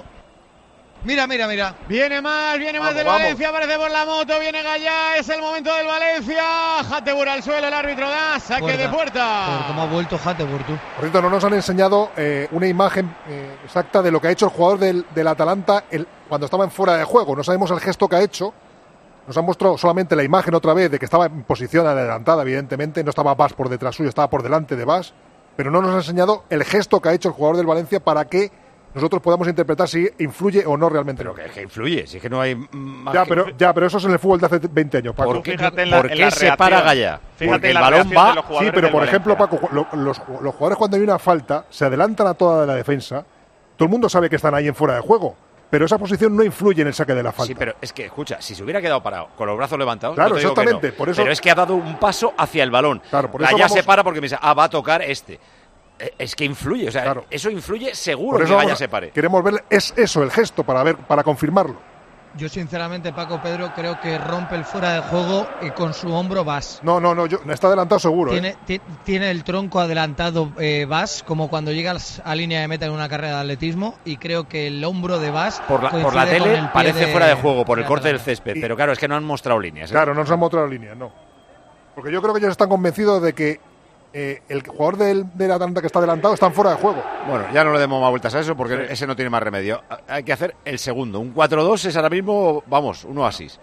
Mira. Viene más del Valencia, aparece por la moto, viene Gallá, es el momento del Valencia. Hatteboer al suelo, el árbitro da saque de puerta. ¿Cómo ha vuelto Hatteboer, tú? Por cierto, no nos han enseñado una imagen exacta de lo que ha hecho el jugador del Atalanta cuando estaba en fuera de juego. No sabemos el gesto que ha hecho. Nos han mostrado solamente la imagen otra vez de que estaba en posición adelantada, evidentemente. No estaba Bas por detrás suyo, estaba por delante de Bas. Pero no nos ha enseñado el gesto que ha hecho el jugador del Valencia para que nosotros podamos interpretar si influye o no realmente. Pero que influye, si es que no hay más. Pero eso es en el fútbol de hace 20 años, Paco. ¿Por qué se para Gallá? Porque el balón va. Sí, pero por ejemplo, Paco, los jugadores cuando hay una falta se adelantan a toda la defensa. Todo el mundo sabe que están ahí en fuera de juego. Pero esa posición no influye en el saque de la falta. Sí, pero es que, escucha, si se hubiera quedado parado con los brazos levantados, claro, no te digo exactamente, que no, por eso... pero es que ha dado un paso hacia el balón. Claro, por eso Gallá se para porque piensa, va a tocar este. Es que influye, o sea, claro. Eso influye seguro por que Gallá se pare. Queremos ver el gesto para confirmarlo. Yo sinceramente, Paco, Pedro, creo que rompe el fuera de juego y con su hombro Bas. No, está adelantado seguro. Tiene el tronco adelantado Bas, como cuando llegas a línea de meta en una carrera de atletismo, y creo que el hombro de Bas por la tele parece fuera de juego por el corte del césped, pero claro, es que no han mostrado líneas. Claro, no nos han mostrado líneas, no. Porque yo creo que ellos están convencidos de que el jugador del Atalanta que está adelantado está en fuera de juego. Bueno, ya no le demos más vueltas a eso porque ese no tiene más remedio. Hay que hacer el segundo. Un 4-2 es ahora mismo, vamos, un oasis.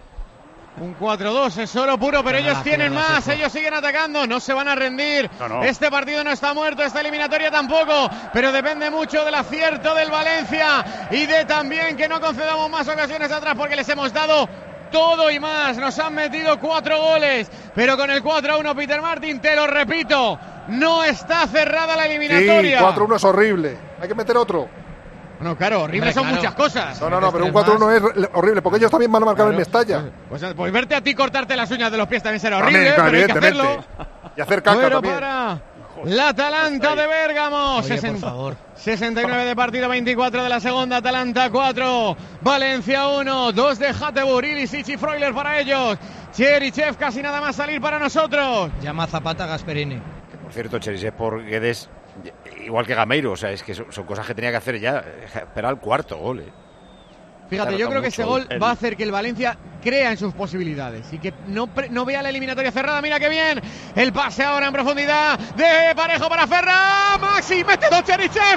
Un 4-2 es oro puro, pero ellos tienen más, ellos siguen atacando, no se van a rendir. No. Este partido no está muerto, esta eliminatoria tampoco, pero depende mucho del acierto del Valencia y de también que no concedamos más ocasiones atrás porque les hemos dado todo y más. Nos han metido 4 goles, pero con el 4-1, Peter Martin, te lo repito, no está cerrada la eliminatoria. Sí, 4-1 es horrible, hay que meter otro. No, claro, horrible son muchas cosas. No, pero un 4-1 es horrible, porque ellos también van a marcar en Mestalla. Pues verte a ti cortarte las uñas de los pies también será horrible, pero hay que hacerlo. Y hacer caca bueno, también. Para la Atalanta de Bérgamo. Oye, por favor. 69 de partido, 24 de la segunda. Atalanta 4, Valencia 1, 2 de Hatteboer, Ilicic y Freuler para ellos. Cherichev casi nada más salir para nosotros. Llama Zapata Gasperini. Que por cierto, Cherichev por Guedes, igual que Gameiro, o sea, es que son cosas que tenía que hacer ya. Esperar el cuarto gol. Fíjate, yo creo que ese gol va a hacer que el Valencia crea en sus posibilidades y que no vea la eliminatoria cerrada. Mira qué bien el pase ahora en profundidad de Parejo para Ferran. Maxi, mételo Cherichev,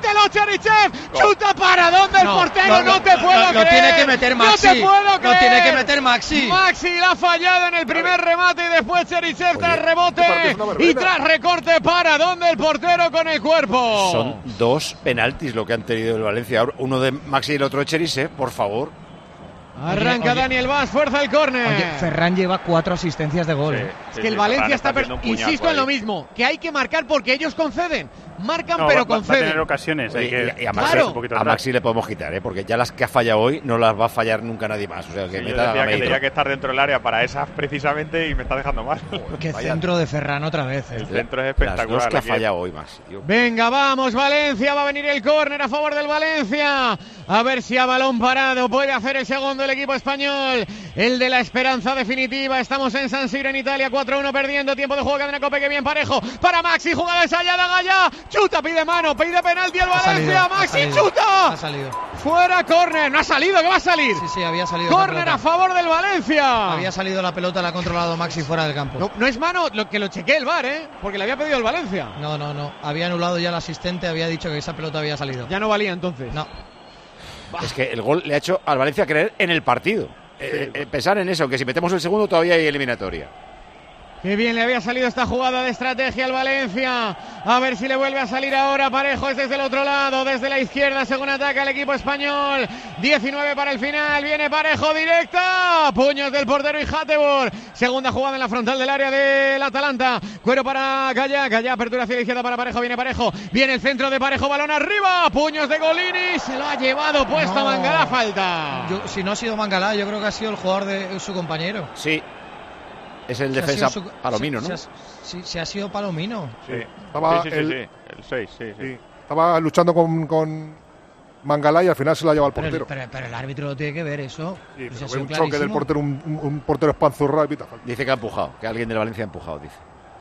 chuta para donde el portero, no te puedo creer. Lo tiene que meter Maxi. No te puedo creer. Lo tiene que meter Maxi. Maxi la ha fallado en el primer remate y después Cherichev tras rebote y tras recorte para donde el portero con el cuerpo. Son 2 penaltis lo que han tenido el Valencia. Uno de Maxi y el otro de Cherichev, por favor. Arranca Daniel Vaz, fuerza el córner. Oye, Ferran lleva 4 asistencias de gol. Es que el Valencia está insisto en lo mismo, que hay que marcar porque ellos conceden. Marcan pero conceden. Va a tener ocasiones. Y a Maxi le podemos quitar, porque ya las que ha fallado hoy no las va a fallar nunca nadie más. O sea, que yo decía que tenía que estar dentro del área para esas precisamente y me está dejando mal. Qué centro de Ferran otra vez. El centro es espectacular. Las 2 que ha fallado hoy, Maxi. Venga, vamos Valencia, va a venir el córner a favor del Valencia. A ver si a balón parado puede hacer el segundo el equipo español. el de la esperanza definitiva. Estamos en San Siro, en Italia, 4-1 perdiendo, tiempo de juego, cadena Cope, que bien parejo, para Maxi, jugada ensayada, Gallá, chuta, pide mano, pide penalti al Valencia, Maxi, chuta, ha salido. Fuera, córner, no ha salido, ¿qué va a salir? Sí, había salido. Córner a favor del Valencia. Había salido la pelota, la ha controlado Maxi fuera del campo. No es mano, que lo chequee el VAR, porque le había pedido el Valencia. No, había anulado ya el asistente, había dicho que esa pelota había salido. Ya no valía entonces. No. Es que el gol le ha hecho al Valencia creer en el partido. Pensar en eso, que si metemos el segundo todavía hay eliminatoria. Qué bien le había salido esta jugada de estrategia al Valencia. A ver si le vuelve a salir ahora. Parejo es desde el otro lado, desde la izquierda, según ataca el equipo español. 19 para el final. Viene Parejo directa. Puños del portero y Hatebor. Segunda jugada en la frontal del área del Atalanta. Cuero para Gallá. Gallá, apertura hacia la izquierda para Parejo. Viene Parejo. Viene el centro de Parejo. Balón arriba. Puños de Golini. Se lo ha llevado puesto Mangalá. Falta. Si no ha sido Mangalá, yo creo que ha sido el jugador de su compañero. Sí. Es el defensa Palomino, ¿no? Sí, ha sido Palomino. Sí. Estaba sí, el 6, sí. Estaba luchando con Mangalá y al final se lo ha llevado al portero. Pero el árbitro lo tiene que ver eso. Sí, pero fue un choque del portero, un portero espanzurrado y pita falta. Dice que ha empujado, que alguien de la Valencia ha empujado, dice.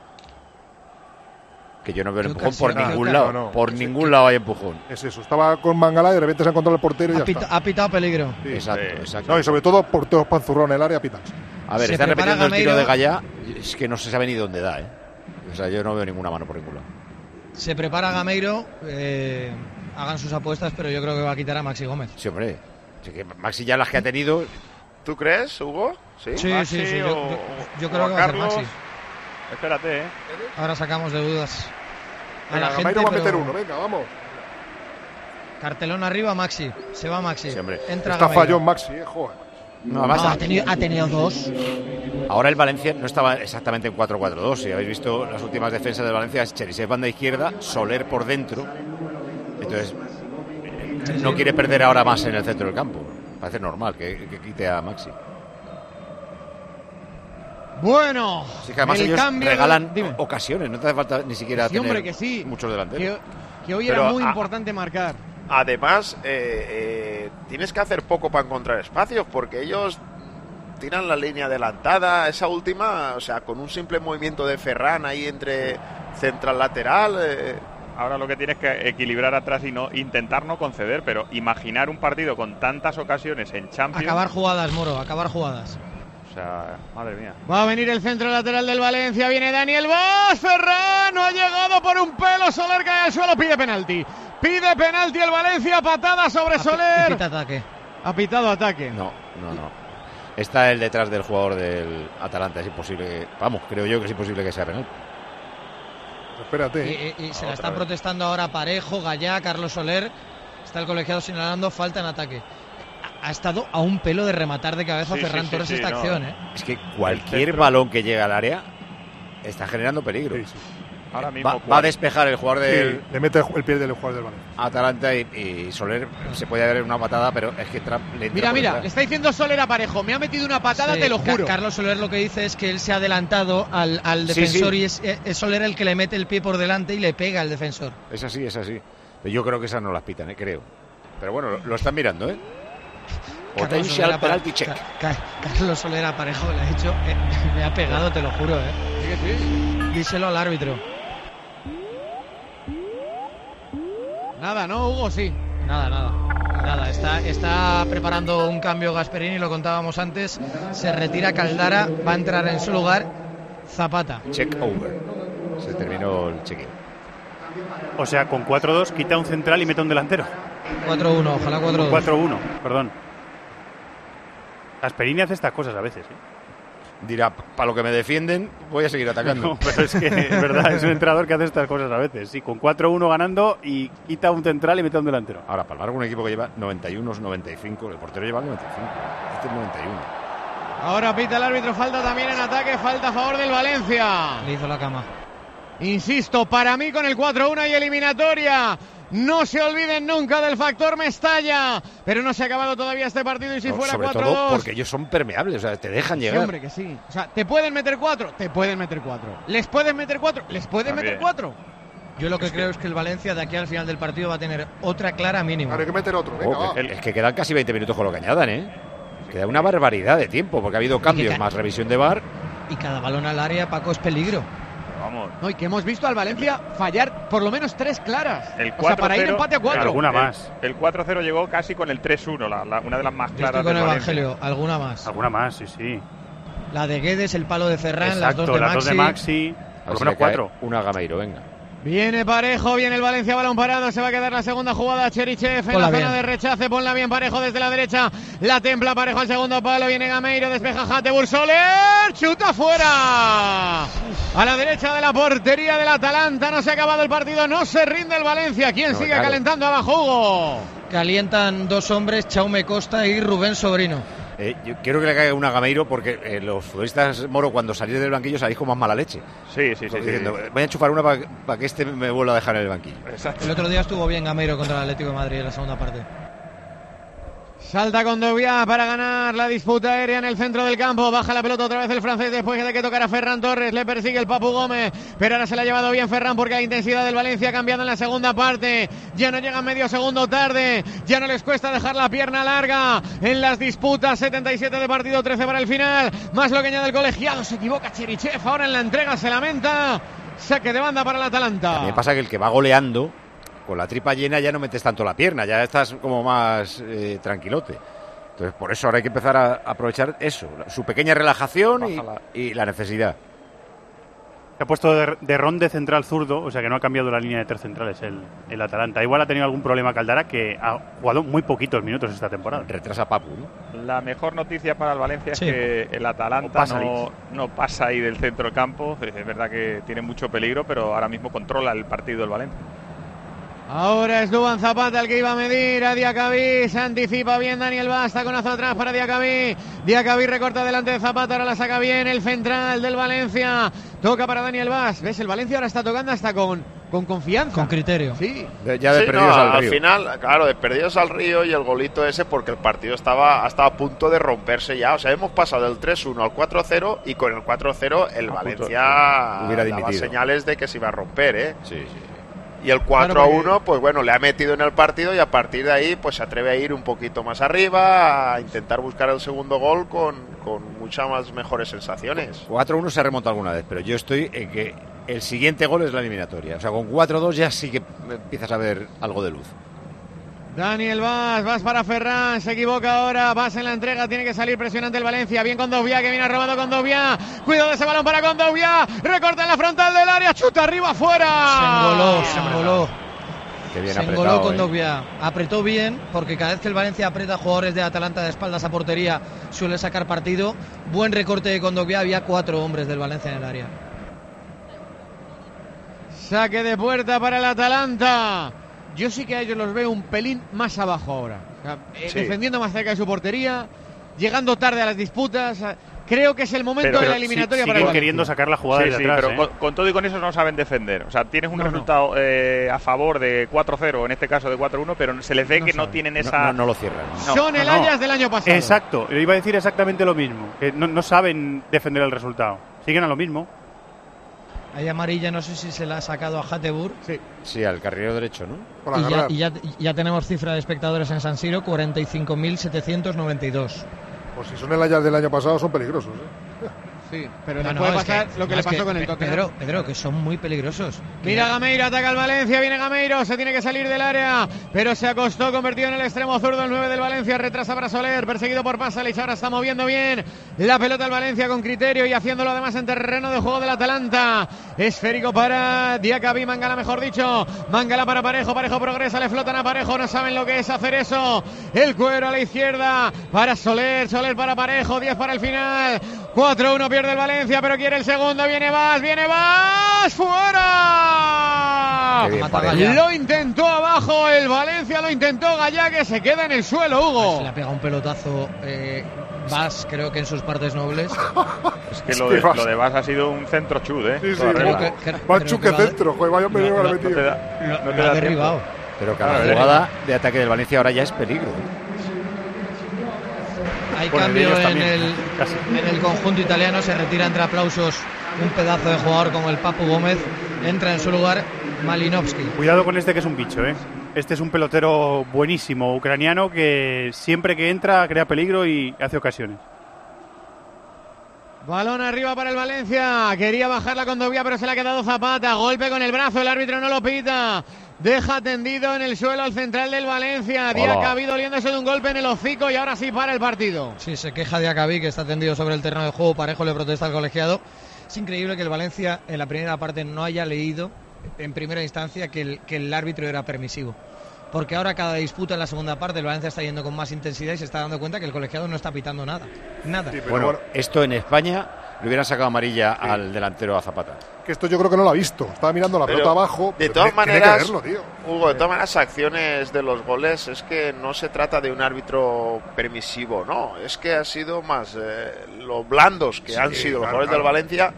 Que yo no veo el empujón por ningún lado. No, por ningún lado hay empujón. Es eso, estaba con Mangalá y de repente se ha encontrado el portero y ya está. Ha pitado peligro. Sí, exacto. No, y sobre todo portero espanzurrado en el área, pita. A ver, está repitiendo el tiro de Gallá. Es que no se sabe ni dónde da, O sea, yo no veo ninguna mano por ningún lado. Se prepara Gameiro. Hagan sus apuestas, pero yo creo que va a quitar a Maxi Gómez. Sí, hombre. Sí, que Maxi ya las que ha tenido. ¿Tú crees, Hugo? Sí. Yo creo que va a ser Maxi. Espérate, Ahora sacamos de dudas. Venga, Gameiro va a meter uno, venga, vamos. Cartelón arriba, Maxi. Se va Maxi. Sí, hombre. Entra Está Gameiro. fallón Maxi, joder. No, además, ha tenido dos. Ahora el Valencia no estaba exactamente en 4-4-2. Si habéis visto las últimas defensas del Valencia, es Cherisev banda izquierda, Soler por dentro. Entonces, no quiere perder ahora más en el centro del campo. Parece normal que quite a Maxi. Bueno, sí, que además ellos regalan ocasiones, no te hace falta ni siquiera tener muchos delanteros. Que hoy era muy importante marcar. Además, tienes que hacer poco para encontrar espacios, porque ellos tiran la línea adelantada, esa última, o sea, con un simple movimiento de Ferran ahí entre central-lateral. Ahora lo que tienes que equilibrar atrás y intentar no conceder, pero imaginar un partido con tantas ocasiones en Champions. Acabar jugadas, Moro, acabar jugadas. O sea, madre mía. Va a venir el centro lateral del Valencia. Viene Daniel Vaz. Ferran no ha llegado por un pelo. Soler cae al suelo. Pide penalti. Pide penalti el Valencia. Patada sobre Soler. Ha pitado ataque. No. Está él detrás del jugador del Atalanta. Es imposible. Vamos, creo yo que es imposible que sea penalti. Espérate. Y se la están protestando ahora Parejo, Gallá, Carlos Soler. Está el colegiado señalando falta en ataque. Ha estado a un pelo de rematar de cabeza Ferran Torres esta acción. Es que cualquier balón que llegue al área está generando peligro. Ahora mismo va a despejar el jugador del... le mete el pie del jugador del Valencia. Atalanta y Soler se puede haber una patada, pero es que le entra. Mira, le está diciendo Soler a Parejo. Me ha metido una patada, te lo juro. Carlos Soler lo que dice es que él se ha adelantado al defensor y es Soler el que le mete el pie por delante y le pega al defensor. Es así. Pero yo creo que esas no las pitan, creo. Pero bueno, lo están mirando, Potential penalty check. Carlos Soler a Parejo le ha dicho, me ha pegado, te lo juro, Díselo al árbitro. Nada, ¿no, Hugo? Sí. Nada. Está preparando un cambio Gasperini, lo contábamos antes. Se retira Caldara, va a entrar en su lugar Zapata. Check over. Se terminó el check-in. O sea, con 4-2 quita un central y mete un delantero. 4-1, ojalá 4-2. 4-1, perdón. Gasperini hace estas cosas a veces, Dirá, para lo que me defienden, voy a seguir atacando. No, pero es que es verdad, es un entrenador que hace estas cosas a veces. Sí, con 4-1 ganando y quita un central y mete un delantero. Ahora, para un equipo que lleva 91, 95, el portero lleva 95. Este es 91. Ahora pita el árbitro, falta también en ataque, falta a favor del Valencia. Le hizo la cama. Insisto, para mí con el 4-1 hay eliminatoria. No se olviden nunca del factor Mestalla. Pero no se ha acabado todavía este partido y si fuera 4-2... Sobre todo porque ellos son permeables, o sea, te dejan llegar. Sí, hombre, que sí. O sea, ¿te pueden meter 4? Te pueden meter 4. ¿Les pueden meter 4? ¿Les pueden meter 4? Yo lo que creo es que el Valencia de aquí al final del partido va a tener otra clara mínima. Hay que meter otro, venga, es que quedan casi 20 minutos con lo que añadan, Queda una barbaridad de tiempo, porque ha habido cambios más revisión de VAR. Y cada balón al área, Paco, es peligro. Vamos. No, y que hemos visto al Valencia fallar por lo menos 3 claras. El 4-0, o sea, para ir empate a 4. Alguna más. El 4-0 llegó casi con el 3-1, una de las más claras. Estoy con del Evangelio, alguna más. Alguna más, sí. La de Guedes, el palo de Ferran, exacto, las dos de Maxi. Por lo menos 4. Una Gameiro, venga. Viene Parejo, viene el Valencia, balón parado, se va a quedar la segunda jugada, Cherichev en la zona de rechace, ponla bien Parejo desde la derecha, la templa Parejo al segundo palo, viene Gameiro, despeja Hateboer, Soler, chuta fuera, a la derecha de la portería del Atalanta, no se ha acabado el partido, no se rinde el Valencia, ¿quién sigue calentando abajo, Hugo? Calientan 2 hombres, Chaume Costa y Rubén Sobrino. Yo quiero que le caiga una Gameiro porque los futbolistas Moro cuando salís del banquillo salís con más mala leche. Sí. Diciendo, voy a enchufar una para que este me vuelva a dejar en el banquillo. Exacto. El otro día estuvo bien Gameiro contra el Atlético de Madrid en la segunda parte. Salta Condovia para ganar la disputa aérea en el centro del campo. Baja la pelota otra vez el francés después de que tocara Ferran Torres. Le persigue el Papu Gómez. Pero ahora se la ha llevado bien Ferran porque la intensidad del Valencia ha cambiado en la segunda parte. Ya no llegan medio segundo tarde. Ya no les cuesta dejar la pierna larga en las disputas. 77 de partido, 13 para el final. Más lo que añade el colegiado. Se equivoca Cherichev. Ahora en la entrega se lamenta. Saque de banda para el Atalanta. También pasa que el que va goleando, con la tripa llena ya no metes tanto la pierna, ya estás como más tranquilote. Entonces por eso ahora hay que empezar a aprovechar eso, su pequeña relajación y la necesidad. Se ha puesto de Ron de central zurdo, o sea que no ha cambiado la línea de 3 centrales el Atalanta. Igual ha tenido algún problema Caldara, que ha jugado muy poquitos minutos esta temporada. Retrasa Papu, ¿no? La mejor noticia para el Valencia es que el Atalanta no pasa ahí del centro del campo. Es verdad que tiene mucho peligro, pero ahora mismo controla el partido del Valencia. Ahora es Duván Zapata el que iba a medir a Diacabí, se anticipa bien Daniel Vaz, taconazo atrás para Diacabí, Diacabí recorta delante de Zapata, ahora la saca bien el central del Valencia, toca para Daniel Vaz, ves, el Valencia ahora está tocando hasta con confianza. Con criterio. Sí. Ya de perdidos al río. Al final, claro, de perdidos al río y el golito ese porque el partido estaba a punto de romperse ya. O sea, hemos pasado del 3-1 al 4-0 y con el 4-0 el Valencia hubiera daba dimitido señales de que se iba a romper, ¿eh? Sí. Y el 4-1, pues bueno, le ha metido en el partido y a partir de ahí pues se atreve a ir un poquito más arriba, a intentar buscar el segundo gol con muchas más mejores sensaciones. 4-1 se ha remontado alguna vez, pero yo estoy en que el siguiente gol es la eliminatoria. O sea, con 4-2 ya sí que empiezas a ver algo de luz. Daniel Vaz para Ferran, se equivoca ahora, Vaz en la entrega, tiene que salir presionante el Valencia, bien Condovia, que viene robado Condovia, cuidado de ese balón para Condovia, recorta en la frontal del área, chuta arriba, fuera. Se engoló. Qué bien se apretado, engoló Condovia, apretó bien, porque cada vez que el Valencia aprieta a jugadores de Atalanta de espaldas a portería suele sacar partido. Buen recorte de Condovia, había 4 hombres del Valencia en el área. Saque de puerta para el Atalanta. Yo sí que a ellos los veo un pelín más abajo ahora. O sea, defendiendo más cerca de su portería, llegando tarde a las disputas. Creo que es el momento de la eliminatoria para el Valencia. Queriendo sacar la jugada de atrás. Pero con todo y con eso no saben defender. O sea, tienes un resultado a favor de 4-0, en este caso de 4-1, pero se les ve que no tienen esa... No lo cierran. Son el Ajax del año pasado. Exacto, le iba a decir exactamente lo mismo. Que no saben defender el resultado. Siguen a lo mismo. Hay amarilla, no sé si se la ha sacado a Hateboer. Sí, al carrilero derecho, ¿no? Y ya tenemos cifra de espectadores en San Siro, 45.792. Pues si son el Ajax del año pasado, son peligrosos, ¿eh? Sí, pero no puede pasar lo que le pasó con el Tottenham. Pedro, que son muy peligrosos. Mira Gameiro, ataca al Valencia, viene Gameiro, se tiene que salir del área, pero se acostó, convertido en el extremo zurdo, el 9 del Valencia, retrasa para Soler, perseguido por Pasalic, ahora está moviendo bien la pelota al Valencia con criterio y haciéndolo además en terreno de juego del Atalanta. Esférico para Diacabí, Mangala mejor dicho, Mangala para Parejo, Parejo progresa, le flotan a Parejo, no saben lo que es hacer eso, el cuero a la izquierda para Soler, Soler para Parejo, 10 para el final, 4-1 pierde el Valencia, pero quiere el segundo, viene Vaz, fuera. Lo intentó abajo el Valencia, lo intentó Gallá, que se queda en el suelo, Hugo. Se le ha pegado un pelotazo Vaz, creo que en sus partes nobles. Es que lo de Vaz ha sido un centro chud, ¿eh? Sí. Más chud que centro, joder, vaya medio que lo ha metido. No te da derribado. Pero cada jugada de ataque del Valencia ahora ya es peligro. Hay cambio en el conjunto italiano, se retira entre aplausos un pedazo de jugador como el Papu Gómez, entra en su lugar Malinovski. Cuidado con este que es un bicho, Este es un pelotero buenísimo, ucraniano, que siempre que entra crea peligro y hace ocasiones. Balón arriba para el Valencia. Quería bajarla con Dogbia, pero se le ha quedado Zapata. Golpe con el brazo, el árbitro no lo pita. Deja tendido en el suelo al central del Valencia. Diacabí doliéndose de un golpe en el hocico y ahora sí para el partido. Sí, se queja Diacabí, que está tendido sobre el terreno de juego. Parejo le protesta al colegiado. Es increíble que el Valencia en la primera parte no haya leído en primera instancia que el árbitro era permisivo. Porque ahora cada disputa en la segunda parte el Valencia está yendo con más intensidad y se está dando cuenta que el colegiado no está pitando nada. Nada. Sí, bueno, esto en España le hubieran sacado amarilla al delantero, a Zapata. Que esto yo creo que no lo ha visto. Estaba mirando la pelota abajo. De todas maneras, verlo, tío. Hugo, de todas maneras, acciones de los goles es que no se trata de un árbitro permisivo, no. Es que ha sido más los blandos que han sido los goles del Valencia.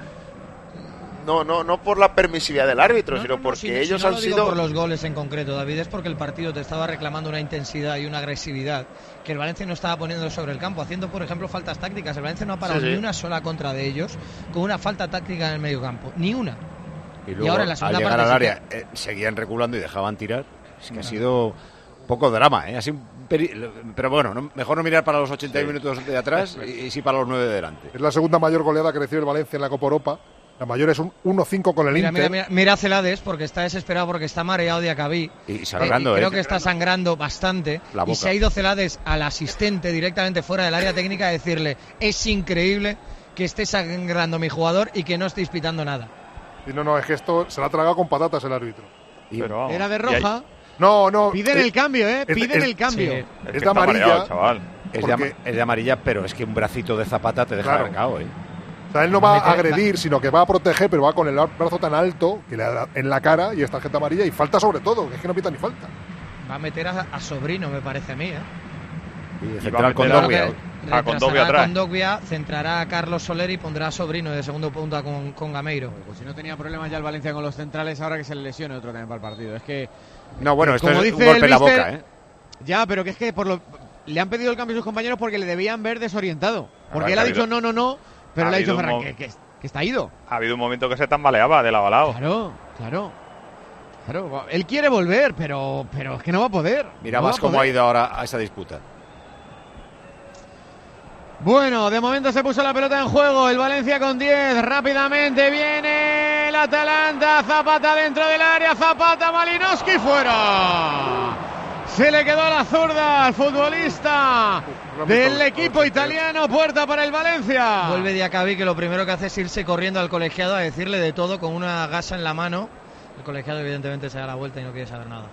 No por la permisividad del árbitro, sino porque ellos han sido... por los goles en concreto, David, es porque el partido te estaba reclamando una intensidad y una agresividad que el Valencia no estaba poniendo sobre el campo, haciendo, por ejemplo, faltas tácticas. El Valencia no ha parado ni una sola contra de ellos con una falta táctica en el medio campo, ni una. Y luego, ahora en la segunda al llegar parte al área, seguían reculando y dejaban tirar. Es que ha sido poco drama, ¿eh? Así pero bueno, mejor no mirar para los 80 minutos de atrás y sí para los 9 de delante. Es la segunda mayor goleada que recibe el Valencia en la Copa Europa. La mayor es un 1-5 con el Inter. Mira Celades, porque está desesperado, porque está mareado Diacabí. Y sangrando, creo que está sangrando bastante. Y se ha ido Celades al asistente directamente fuera del área técnica a decirle: es increíble que esté sangrando mi jugador y que no estéis pitando nada. Y no, es que esto se la ha tragado con patatas el árbitro. Pero, ¿era de roja? No. Piden el cambio, piden el cambio. Sí, es de amarilla, chaval. Es de amarilla, pero es que un bracito de Zapata te deja arrancado, O sea, él no va a agredir, sino que va a proteger, pero va con el brazo tan alto que le da en la cara y es tarjeta amarilla y falta sobre todo, que es que no pita ni falta. Va a meter a Sobrino, me parece a mí, Y central con Dogbia. Con Dogbia atrás. Con Dogbia, centrará a Carlos Soler y pondrá a Sobrino de segundo punta con Gameiro. Pues si no tenía problemas ya el Valencia con los centrales, ahora que se le lesione otro también para el partido. Es que... No, bueno, esto es un golpe en la boca, Ya, pero que es que le han pedido el cambio a sus compañeros porque le debían ver desorientado. Porque él ha dicho no. Pero le ha dicho Ferran que está ido. Ha habido un momento que se tambaleaba de lado a lado. Claro. Él quiere volver, pero es que no va a poder. Mira más cómo ha ido ahora a esa disputa. Bueno, de momento se puso la pelota en juego. El Valencia con 10. Rápidamente viene el Atalanta. Zapata dentro del área. Zapata, Malinowski fuera. Se le quedó la zurda al futbolista del equipo italiano. Puerta para el Valencia. Vuelve Diacabí, que lo primero que hace es irse corriendo al colegiado a decirle de todo con una gasa en la mano. El colegiado evidentemente se da la vuelta y no quiere saber nada.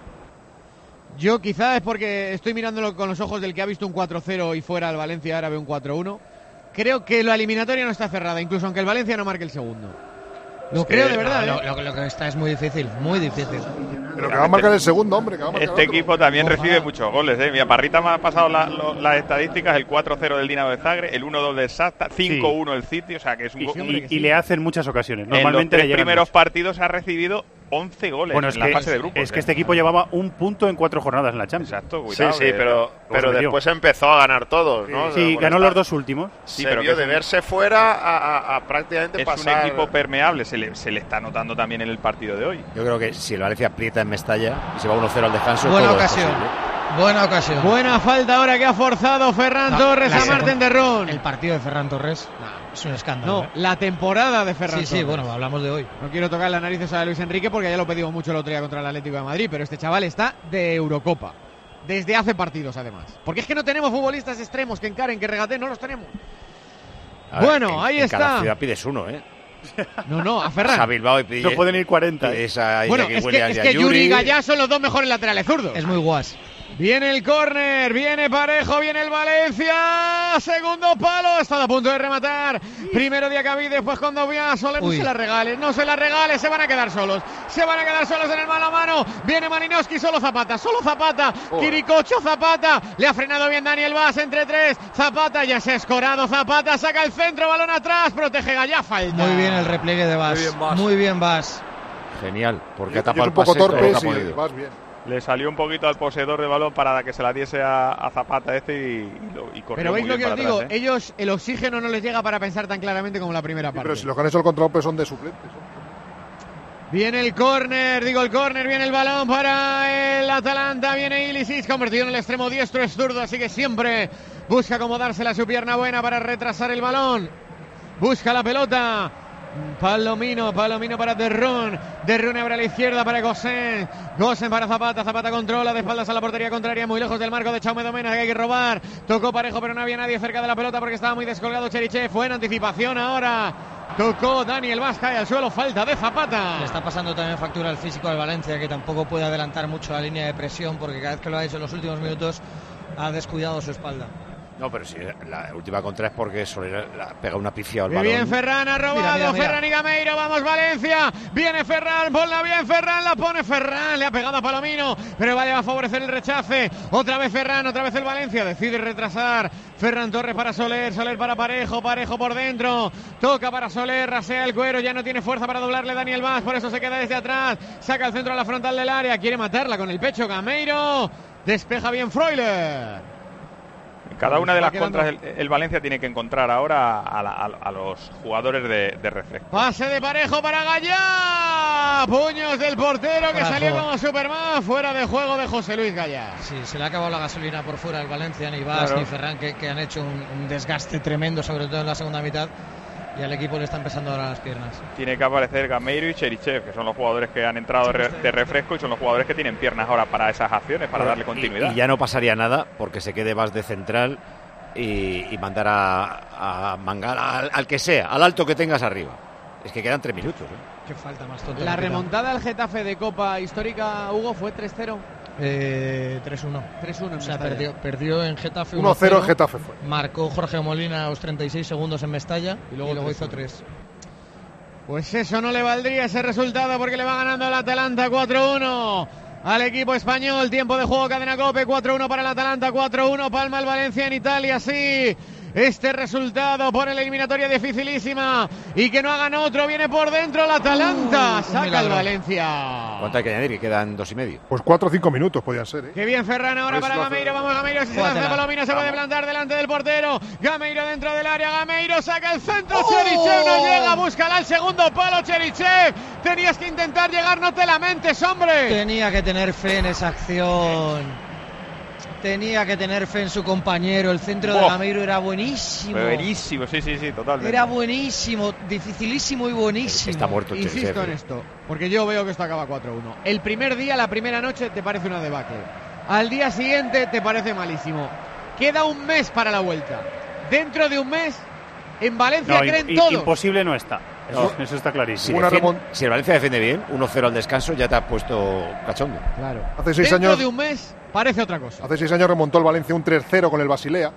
Yo quizás es porque estoy mirándolo con los ojos del que ha visto un 4-0 y fuera el Valencia ahora ve un 4-1. Creo que la eliminatoria no está cerrada, incluso aunque el Valencia no marque el segundo. Lo creo de verdad. Lo que está es muy difícil, muy difícil. Pero que va a marcar el segundo, hombre. Este equipo también recibe muchos goles. Mira, Parrita me ha pasado las estadísticas: el 4-0 del Dinamo de Zagreb, el 1-2 del Shakhtar, 5-1 el City. O sea, que es un y le hacen muchas ocasiones. Normalmente en los 3 primeros partidos ha recibido 11 goles en la fase de grupos. Es que este equipo llevaba un punto en 4 jornadas en la Champions. Exacto, cuidado. Sí, pero después empezó a ganar todos, ¿no? Sí, ganó los 2 últimos. Sí, pero vio de verse fuera a prácticamente pasar. Es un equipo permeable, se le está notando también en el partido de hoy. Yo creo que si el Valencia aprieta en Mestalla y se va 1-0 al descanso, buena todo ocasión. Buena ocasión. Buena falta ahora que ha forzado Ferran Torres a Marten de Ron. El partido de Ferran Torres es un escándalo. No, la temporada de Ferran Torres. Sí, bueno, hablamos de hoy. No quiero tocar las narices a Luis Enrique porque ya lo pedimos mucho el otro día contra el Atlético de Madrid, pero este chaval está de Eurocopa. Desde hace partidos, además. Porque es que no tenemos futbolistas extremos que encaren, que regateen, no los tenemos. Bueno, ahí está. Cada ciudad pides uno, No, a Ferran. A Bilbao y pides. No pueden ir 40. Bueno, es que Yuri y Gallá son los dos mejores laterales zurdos. Es muy guas. Viene el córner, viene Parejo, viene el Valencia. Segundo palo, ha estado a punto de rematar. Primero Diacabí, después con Dogbia. Soler, no se la regales, se van a quedar solos. En el mano a mano. Viene Malinowski, solo Zapata. Quiricocho, Zapata. Le ha frenado bien Daniel Vaz entre 3. Zapata ya se ha escorado. Zapata saca el centro, balón atrás, protege Gallá, falta. Muy bien el repliegue de Vaz. Muy bien Vaz. Genial, porque ha tapado el pase. Un poco torpe, sí, Vaz bien. Le salió un poquito al poseedor de balón para que se la diese a Zapata y corrió. Pero veis muy lo bien que os para digo, atrás, ellos el oxígeno no les llega para pensar tan claramente como la primera parte. Pero si los que han hecho el contragolpe son de suplentes. Viene el córner, viene el balón para el Atalanta, viene Ilicic, convertido en el extremo diestro, es zurdo, así que siempre busca acomodársela a su pierna buena para retrasar el balón. Busca la pelota. Palomino para Derrún abre a la izquierda para Gosen para Zapata controla de espaldas a la portería contraria, muy lejos del marco de Jaume Domènech, que hay que robar, tocó Parejo pero no había nadie cerca de la pelota porque estaba muy descolgado Cherichev, fue en anticipación ahora, tocó Daniel Vaz, cae al suelo, falta de Zapata. Le está pasando también factura al físico al Valencia, que tampoco puede adelantar mucho la línea de presión porque cada vez que lo ha hecho en los últimos minutos ha descuidado su espalda. No, pero sí, la última contra es porque Soler pega una pifia al balón. Bien, Ferran ha robado, mira. Ferran y Gameiro, vamos Valencia, viene Ferran, ponla bien Ferran, la pone Ferran, le ha pegado a Palomino, pero vaya a favorecer el rechace, otra vez Ferran, otra vez el Valencia, decide retrasar, Ferran Torres para Soler para Parejo por dentro, toca para Soler, rasea el cuero, ya no tiene fuerza para doblarle Daniel Vaz, por eso se queda desde atrás, saca el centro a la frontal del área, quiere matarla con el pecho Gameiro, despeja bien Freuler. Cada una de las contras el Valencia tiene que encontrar ahora a los jugadores de refresco. Pase de Parejo para Gallá. Puños del portero que salió como Superman. Fuera de juego de José Luis Gallá. Sí, se le ha acabado la gasolina por fuera al Valencia. Ni Vaz ni Ferran que han hecho un desgaste tremendo, sobre todo en la segunda mitad. Y al equipo le está empezando ahora las piernas. Tiene que aparecer Gameiro y Cherichev, que son los jugadores que han entrado de refresco y son los jugadores que tienen piernas ahora para esas acciones, para darle continuidad. Y ya no pasaría nada porque se quede Vaz de central y mandar a Mangala al que sea, al alto que tengas arriba. Es que quedan 3 minutos. Qué falta más tonta. La remontada al Getafe de Copa Histórica, Hugo, fue 3-0. 3-1. 3-1. O sea, perdió en Getafe 1-0 en Getafe fue. Marcó Jorge Molina a los 36 segundos en Mestalla y luego hizo 3. Pues eso no le valdría ese resultado porque le va ganando el Atalanta 4-1 al equipo español. Tiempo de juego, cadena COPE, 4-1 para el Atalanta, 4-1 palma el Valencia en Italia, sí. Este resultado pone la eliminatoria dificilísima y que no hagan otro, viene por dentro el Atalanta, saca el Valencia. ¿Cuánto hay que añadir? Que quedan 2,5. Pues 4 o 5 minutos podían ser, ¿eh? Qué bien Ferran ahora pues para Gameiro, vamos Gameiro, si se lanza Palomino se puede plantar delante del portero, Gameiro dentro del área, Gameiro saca el centro, Cherichev no llega, búscala al segundo palo, Cherichev, tenías que intentar llegar, no te lamentes, hombre. Tenía que tener fe en esa acción. Tenía que tener fe en su compañero. El centro de Gameiro era buenísimo. Buenísimo, sí, totalmente. Era buenísimo, dificilísimo y buenísimo. Está muerto el Insisto en esto, porque yo veo que esto acaba 4-1. El primer día, la primera noche, te parece una debacle. Al día siguiente te parece malísimo. Queda un mes para la vuelta. Dentro de un mes, en Valencia creen todos. Imposible no está. Eso está clarísimo. Si el Valencia defiende bien, 1-0 al descanso, ya te has puesto cachondo. Claro. Hace 6 Dentro años, de un mes parece otra cosa. Hace 6 años remontó el Valencia un 3-0 con el Basilea.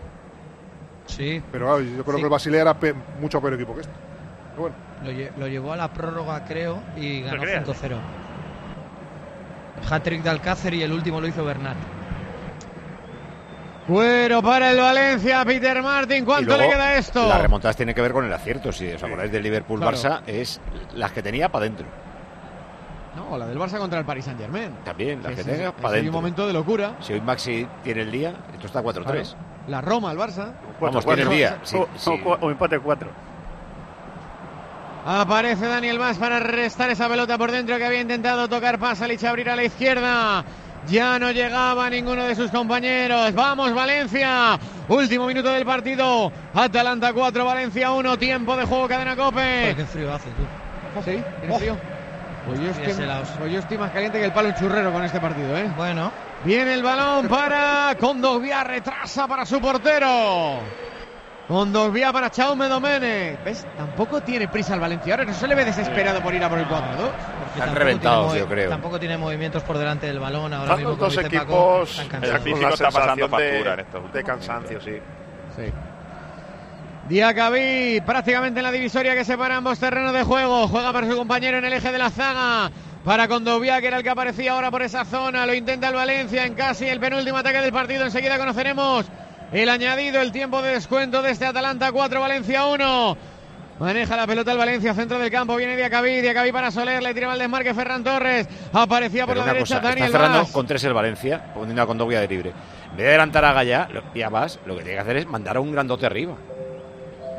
Sí. Pero yo creo que el Basilea era mucho peor equipo que este. Pero bueno. Lo llevó a la prórroga, creo, y ganó 5-0. Hat-trick de Alcácer y el último lo hizo Bernat. Bueno, para el Valencia, Peter Martin, ¿cuánto le queda esto? Las remontadas tienen que ver con el acierto. Si os acordáis del Liverpool-Barça, es las que tenía para adentro. No, la del Barça contra el Paris Saint-Germain. También, las que tengas para adentro. Hay un momento de locura. Si hoy Maxi tiene el día, esto está 4-3. Claro. La Roma, el Barça. Vamos, tiene el día. Sí. O empate 4. Aparece Daniel Vaz para restar esa pelota por dentro que había intentado tocar Pasalic, abrir a la izquierda. Ya no llegaba ninguno de sus compañeros. Vamos Valencia. Último minuto del partido. Atalanta 4, Valencia 1. Tiempo de juego, cadena COPE. Qué frío hace, tú. ¿Sí? ¿Tiene frío? Pues yo estoy más caliente que el palo churrero con este partido, ¿eh? Bueno. Viene el balón para Kondogbia, retrasa para su portero. Kondogbia para Jaume Domènech. ¿Ves? Tampoco tiene prisa el Valencia. Ahora no se le ve desesperado por ir a por el 4-2. Están reventados, yo creo. Tampoco tiene movimientos por delante del balón. Ahora mismo los dos equipos el físico está pasando factura en estos de cansancio, sí. Diacabí prácticamente en la divisoria que separa ambos terrenos de juego. Juega para su compañero en el eje de la zaga. Para Kondogbia, que era el que aparecía ahora por esa zona. Lo intenta el Valencia en casi el penúltimo ataque del partido. Enseguida conoceremos el añadido, el tiempo de descuento de este Atalanta 4, Valencia 1. Maneja la pelota el Valencia, centro del campo. Viene Diacabí para Soler. Le tiraba el desmarque Ferran Torres. Aparecía por la derecha Daniel Vaz. Está cerrando con 3 el Valencia, poniendo a Kondogbia de libre. En vez de adelantar a Gallá y a Vaz, lo que tiene que hacer es mandar a un grandote arriba.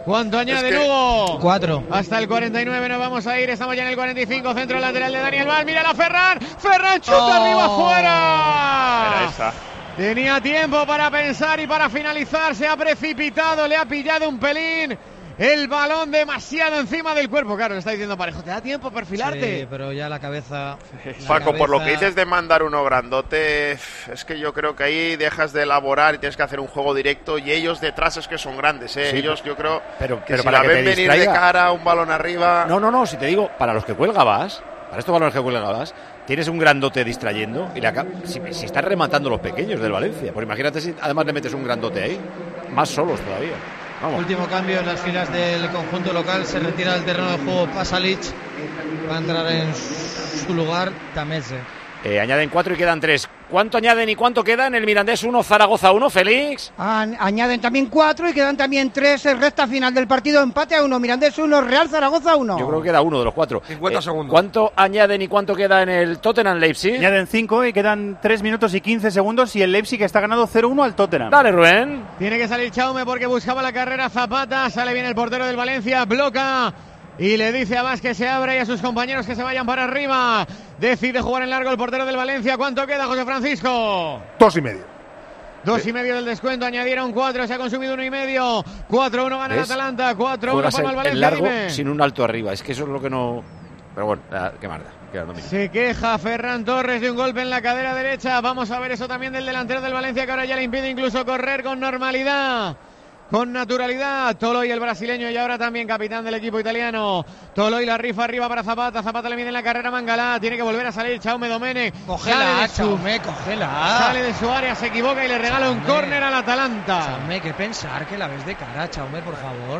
¿Cuánto añaden, Es que- Hugo? 4. Hasta el 49 nos vamos a ir. Estamos ya en el 45. Centro lateral de Daniel Vaz. Mírala Ferran. Ferran chuta arriba, fuera. Era esa. Tenía tiempo para pensar y para finalizar. Se ha precipitado. Le ha pillado un pelín. El balón demasiado encima del cuerpo. Claro, le está diciendo Parejo. Te da tiempo a perfilarte. Sí, pero ya la cabeza. Paco, por lo que dices de mandar uno grandote, es que yo creo que ahí dejas de elaborar y tienes que hacer un juego directo. Y ellos detrás es que son grandes, ¿eh? Sí, ellos, yo creo pero que si para la que ven te venir de distraiga. cara, un balón arriba. No, si te digo, para los que cuelgabas, para estos balones que cuelgabas, tienes un grandote distrayendo y si estás rematando los pequeños del Valencia, pues imagínate si además le metes un grandote ahí, más solos todavía. Vamos. Último cambio en las filas del conjunto local. Se retira del terreno de juego Pasalic. Va a entrar en su lugar Tameze. Añaden 4 y quedan 3. ¿Cuánto añaden y cuánto queda en el Mirandés 1, Zaragoza 1, Félix? Añaden también 4 y quedan también 3 en recta final del partido. Empate a 1, Mirandés 1, Real Zaragoza 1. Yo creo que queda uno de los 4. 50 segundos. ¿Cuánto añaden y cuánto queda en el Tottenham Leipzig? Añaden 5 y quedan 3 minutos y 15 segundos y el Leipzig está ganando 0-1 al Tottenham. Dale, Rubén. Tiene que salir Chaume porque buscaba la carrera Zapata. Sale bien el portero del Valencia. Bloca. Y le dice a Vaz que se abra y a sus compañeros que se vayan para arriba. Decide jugar en largo el portero del Valencia. ¿Cuánto queda, José Francisco? 2,5. 2,5 del descuento. Añadieron 4. Se ha consumido 1,5. 4-1 gana el ¿Ves? Atalanta. 4-1 Juegas para el en Valencia. largo Dime. sin un alto arriba. Es que eso es lo que no... Pero bueno, qué marda. Queda dominio. Se queja Ferran Torres de un golpe en la cadera derecha. Vamos a ver eso también del delantero del Valencia, que ahora ya le impide incluso correr con normalidad, con naturalidad. Toloi, el brasileño, y ahora también capitán del equipo italiano. Toloi la rifa arriba para Zapata. Zapata le mide en la carrera a Mangalá. Tiene que volver a salir Chaume Domenech. Cógela, Chaume, cógela. Sale de su área, se equivoca y le regala un córner al Atalanta. Chaume, que pensar que la ves de cara, Chaume, por favor.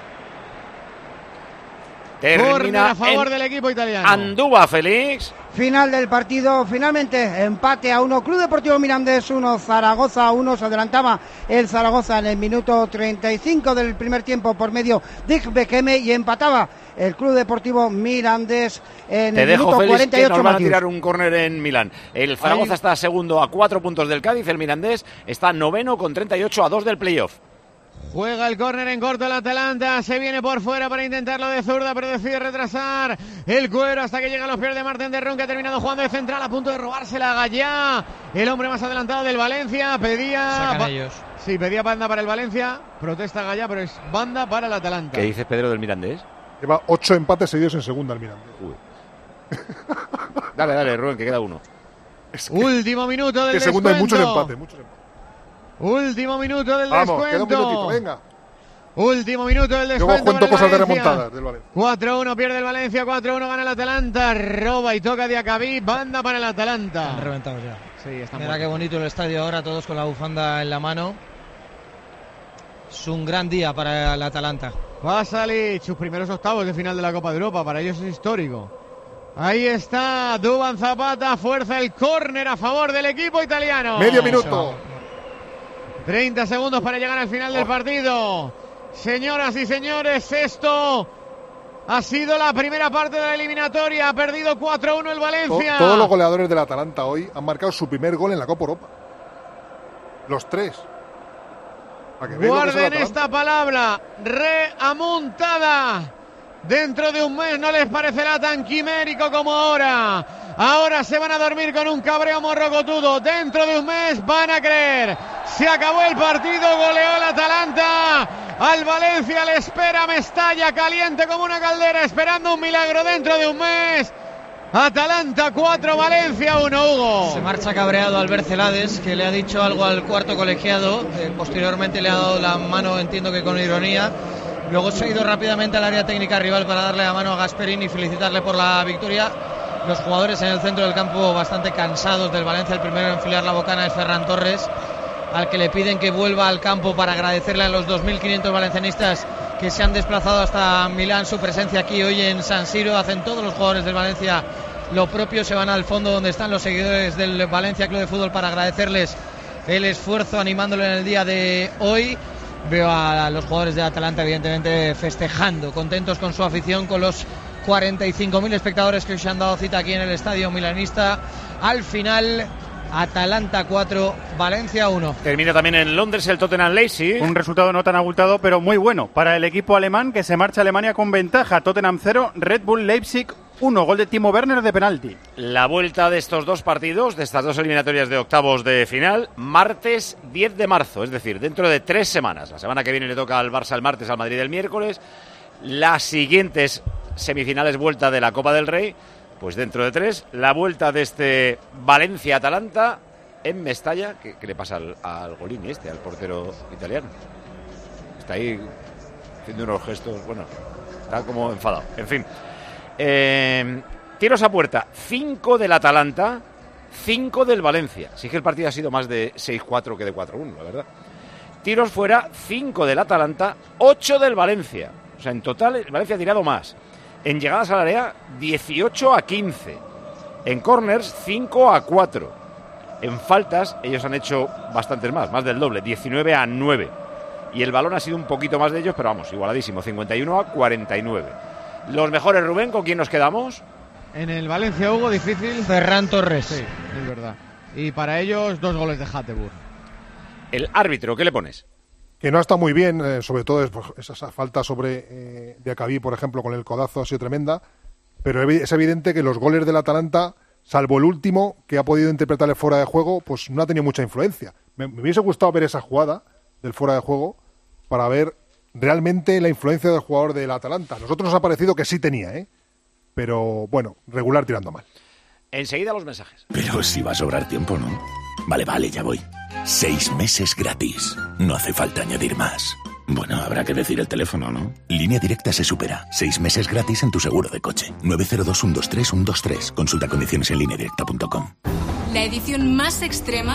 Córner Termina a favor en del equipo italiano. Andúa, Félix. Final del partido, finalmente empate a 1, Club Deportivo Mirandés 1, Zaragoza 1, se adelantaba el Zaragoza en el minuto 35 del primer tiempo por medio de Bekeme y empataba el Club Deportivo Mirandés en Te el dejo, minuto Félix, 48. que nos van a Matius. tirar un córner en Milán. El Zaragoza está segundo a 4 puntos del Cádiz, el Mirandés está noveno con 38 a 2 del playoff. Juega el córner en corto el Atalanta, se viene por fuera para intentarlo de zurda, pero decide retrasar el cuero hasta que llega a los pies de Martín de Ron, que ha terminado jugando de central a punto de robársela a Gallá, el hombre más adelantado del Valencia. Sacan ellos. Sí, pedía banda para el Valencia, protesta Gallá, pero es banda para el Atalanta. ¿Qué dices, Pedro, del Mirandés? Lleva 8 empates seguidos en segunda el Mirandés. Dale, Rubén, que queda uno. Último minuto del En segunda hay descuento. muchos empates. Último minuto del Vamos, descuento. queda un minutito, venga. Último minuto del descuento. Luego cuento para el cosas de Valencia. remontadas del Valencia. 4-1 pierde el Valencia, 4-1 gana el Atalanta. Roba y toca Diacabí, banda para el Atalanta. Están reventados ya. Sí, están Mira muertos. qué bonito el estadio ahora, todos con la bufanda en la mano. Es un gran día para el Atalanta. Pasalic, sus primeros octavos de final de la Copa de Europa, para ellos es histórico. Ahí está Duván Zapata, fuerza el córner a favor del equipo italiano. Medio minuto. 30 segundos para llegar al final del partido. Señoras y señores, esto ha sido la primera parte de la eliminatoria. Ha perdido 4-1 el Valencia. Todos los goleadores del Atalanta hoy han marcado su primer gol en la Copa Europa. Los 3. Para que vean lo que es el Guarden Atalanta. esta palabra, reamontada. Dentro de un mes no les parecerá tan quimérico como ahora. Ahora se van a dormir con un cabreo morrocotudo. Dentro de un mes van a creer. Se acabó el partido, goleó el Atalanta. Al Valencia le espera Mestalla, caliente como una caldera, esperando un milagro dentro de un mes. Atalanta 4, Valencia 1, Hugo. Se marcha cabreado Albert Celades, que le ha dicho algo al cuarto colegiado. Posteriormente le ha dado la mano, entiendo que con ironía. Luego se ha ido rápidamente al área técnica rival para darle la mano a Gasperini y felicitarle por la victoria. Los jugadores en el centro del campo bastante cansados del Valencia. El primero en enfilar la bocana es Ferran Torres, al que le piden que vuelva al campo para agradecerle a los 2.500 valencianistas que se han desplazado hasta Milán su presencia aquí hoy en San Siro. Hacen todos los jugadores del Valencia lo propio, se van al fondo donde están los seguidores del Valencia Club de Fútbol para agradecerles el esfuerzo, animándolo en el día de hoy. Veo a los jugadores de Atalanta evidentemente festejando, contentos con su afición, con los 45.000 espectadores que se han dado cita aquí en el estadio milanista. Al final Atalanta 4, Valencia 1. Termina también en Londres el Tottenham Leipzig. Un resultado no tan abultado, pero muy bueno para el equipo alemán que se marcha a Alemania con ventaja. Tottenham 0, Red Bull Leipzig 1, gol de Timo Werner de penalti. La vuelta de estos dos partidos, de estas dos eliminatorias de octavos de final, martes 10 de marzo, es decir, dentro de 3 semanas. La semana que viene le toca al Barça el martes, al Madrid el miércoles. Las siguientes semifinales vuelta de la Copa del Rey, pues dentro de 3, la vuelta de este Valencia-Atalanta en Mestalla. ¿Qué le pasa al Golini al portero italiano? Está ahí haciendo unos gestos, bueno, está como enfadado. En fin, tiros a puerta, 5 del Atalanta, 5 del Valencia. Sí que el partido ha sido más de 6-4 que de 4-1, la verdad. Tiros fuera, 5 del Atalanta, 8 del Valencia. O sea, en total el Valencia ha tirado más. En llegadas al área, 18-15. En corners, 5-4. En faltas, ellos han hecho bastantes más del doble, 19-9. Y el balón ha sido un poquito más de ellos, pero vamos, igualadísimo, 51-49. Los mejores, Rubén, ¿con quién nos quedamos? En el Valencia, Hugo, difícil. Ferran Torres. Sí, es verdad. Y para ellos, 2 goles de Hateboer. El árbitro, ¿qué le pones? Que no está muy bien, sobre todo esa falta sobre Diacabí, por ejemplo, con el codazo ha sido tremenda, pero es evidente que los goles del Atalanta, salvo el último, que ha podido interpretar el fuera de juego, pues no ha tenido mucha influencia. Me hubiese gustado ver esa jugada del fuera de juego para ver realmente la influencia del jugador del Atalanta. A nosotros nos ha parecido que sí tenía, pero bueno, regular tirando mal. Enseguida los mensajes. Pero si va a sobrar tiempo, ¿no? Vale, ya voy. 6 meses gratis. No hace falta añadir más. Bueno, habrá que decir el teléfono, ¿no? Línea Directa se supera. 6 meses gratis en tu seguro de coche. 902-123-123. Consulta condiciones en lineadirecta.com. La edición más extrema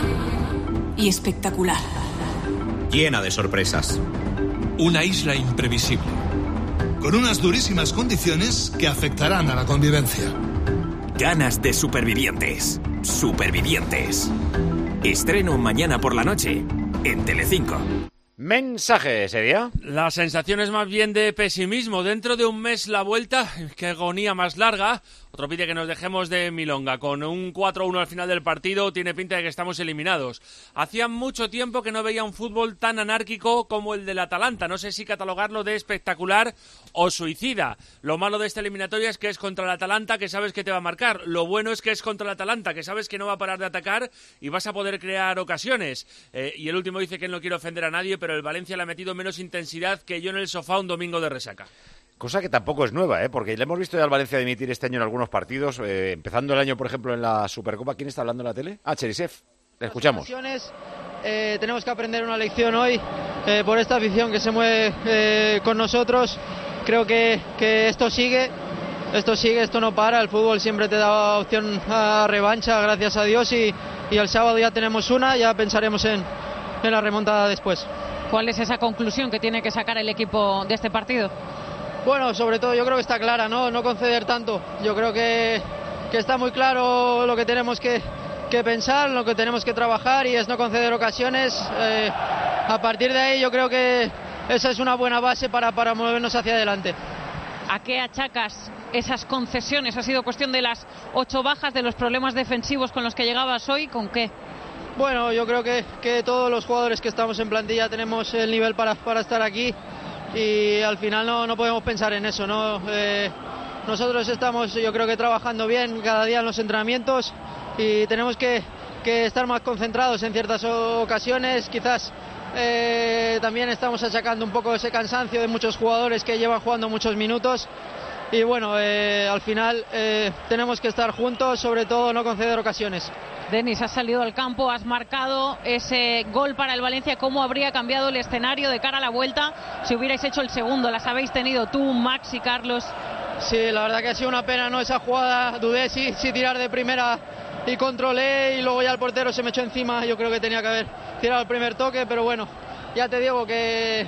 y espectacular. Llena de sorpresas. Una isla imprevisible. Con unas durísimas condiciones que afectarán a la convivencia. Ganas de supervivientes. Supervivientes. Estreno mañana por la noche en Telecinco. Mensaje, ¿sería? La sensación es más bien de pesimismo. Dentro de un mes la vuelta, qué agonía más larga. Otro pide que nos dejemos de milonga. Con un 4-1 al final del partido tiene pinta de que estamos eliminados. Hacía mucho tiempo que no veía un fútbol tan anárquico como el del Atalanta. No sé si catalogarlo de espectacular o suicida. Lo malo de esta eliminatoria es que es contra el Atalanta, que sabes que te va a marcar. Lo bueno es que es contra el Atalanta, que sabes que no va a parar de atacar y vas a poder crear ocasiones. Y el último dice que no quiere ofender a nadie, pero el Valencia le ha metido menos intensidad que yo en el sofá un domingo de resaca. Cosa que tampoco es nueva, porque le hemos visto ya al Valencia dimitir este año en algunos partidos, empezando el año, por ejemplo, en la Supercopa. ¿Quién está hablando en la tele? Cherisev. Le escuchamos. Tenemos que aprender una lección hoy por esta afición que se mueve con nosotros. Creo que esto sigue, esto no para. El fútbol siempre te da opción a revancha, gracias a Dios, y el sábado ya tenemos una, ya pensaremos en la remontada después. ¿Cuál es esa conclusión que tiene que sacar el equipo de este partido? Bueno, sobre todo yo creo que está clara, no conceder tanto. Yo creo que está muy claro lo que tenemos que pensar, lo que tenemos que trabajar, y es no conceder ocasiones. A partir de ahí yo creo que esa es una buena base para movernos hacia adelante. ¿A qué achacas esas concesiones? ¿Ha sido cuestión de las 8 bajas, de los problemas defensivos con los que llegabas hoy? ¿Con qué? Bueno, yo creo que todos los jugadores que estamos en plantilla tenemos el nivel para estar aquí, y al final no podemos pensar en eso, ¿no? Nosotros estamos, yo creo que trabajando bien cada día en los entrenamientos, y tenemos que estar más concentrados en ciertas ocasiones. Quizás también estamos achacando un poco ese cansancio de muchos jugadores que llevan jugando muchos minutos, y bueno, al final tenemos que estar juntos, sobre todo no conceder ocasiones. Denis, has salido al campo, has marcado ese gol para el Valencia. ¿Cómo habría cambiado el escenario de cara a la vuelta si hubierais hecho el segundo? Las habéis tenido tú, Max y Carlos. Sí, la verdad que ha sido una pena, ¿no? Esa jugada, dudé si tirar de primera y controlé, y luego ya el portero se me echó encima. Yo creo que tenía que haber tirado el primer toque, pero bueno, ya te digo que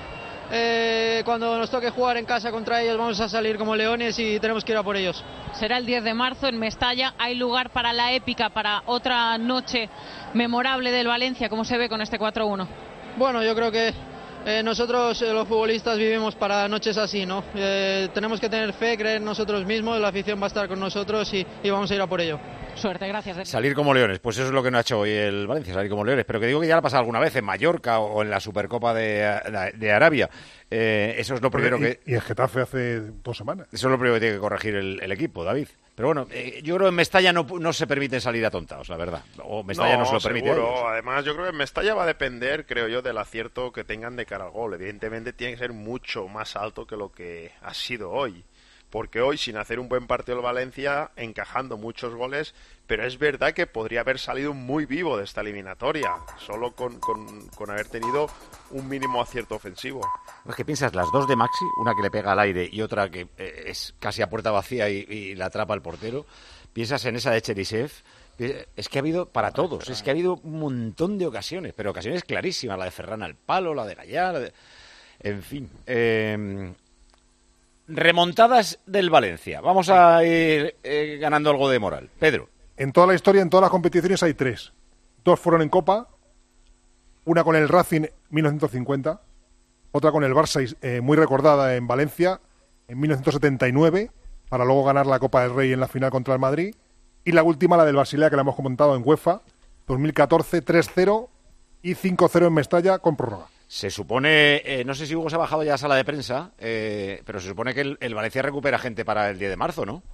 cuando nos toque jugar en casa contra ellos vamos a salir como leones y tenemos que ir a por ellos. Será el 10 de marzo en Mestalla. ¿Hay lugar para la épica, para otra noche memorable del Valencia, como se ve con este 4-1? Bueno, yo creo que nosotros los futbolistas vivimos para noches así, ¿no? Tenemos que tener fe, creer en nosotros mismos, la afición va a estar con nosotros y vamos a ir a por ello. Suerte, gracias. Salir como leones, pues eso es lo que no ha hecho hoy el Valencia, salir como leones. Pero que digo que ya lo ha pasado alguna vez en Mallorca o en la Supercopa de Arabia. Eso es lo primero que... Y el Getafe hace 2 semanas. Eso es lo primero que tiene que corregir el equipo, David. Pero bueno, yo creo que en Mestalla no se permiten salir atontados, la verdad. O Mestalla no se lo permite. Seguro. Además, yo creo que en Mestalla va a depender, creo yo, del acierto que tengan de cara al gol. Evidentemente tiene que ser mucho más alto que lo que ha sido hoy. Porque hoy, sin hacer un buen partido el Valencia, encajando muchos goles, pero es verdad que podría haber salido muy vivo de esta eliminatoria, solo con haber tenido un mínimo acierto ofensivo. Es que piensas, las dos de Maxi, una que le pega al aire y otra que es casi a puerta vacía y la atrapa el portero, piensas en esa de Cherisev. Es que ha habido para todos, es que ha habido un montón de ocasiones, pero ocasiones clarísimas, la de Ferran al palo, la de Gallá, en fin... Remontadas del Valencia. Vamos a ir ganando algo de moral. Pedro. En toda la historia, en todas las competiciones hay 3. 2 fueron en Copa, una con el Racing 1950, otra con el Barça, muy recordada en Valencia, en 1979, para luego ganar la Copa del Rey en la final contra el Madrid, y la última, la del Basilea, que la hemos comentado en UEFA, 2014, 3-0 y 5-0 en Mestalla con prórroga. Se supone, no sé si Hugo se ha bajado ya a sala de prensa, pero se supone que el Valencia recupera gente para el 10 de marzo, ¿no?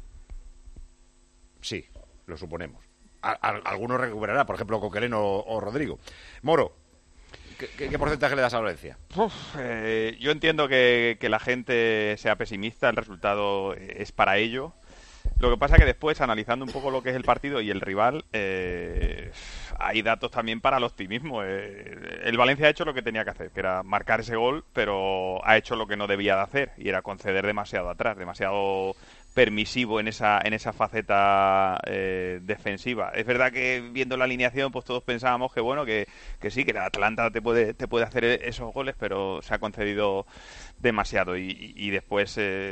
Sí, lo suponemos. Algunos recuperará, por ejemplo, Coquelin o Rodrigo. Moro, ¿qué porcentaje le das a Valencia? Yo entiendo que la gente sea pesimista, el resultado es para ello. Lo que pasa es que después, analizando un poco lo que es el partido y el rival, hay datos también para el optimismo. El Valencia ha hecho lo que tenía que hacer, que era marcar ese gol, pero ha hecho lo que no debía de hacer, y era conceder demasiado atrás, demasiado permisivo en esa faceta defensiva. Es verdad que viendo la alineación, pues todos pensábamos que bueno, que sí, que el Atalanta te puede hacer esos goles, pero se ha concedido demasiado y después...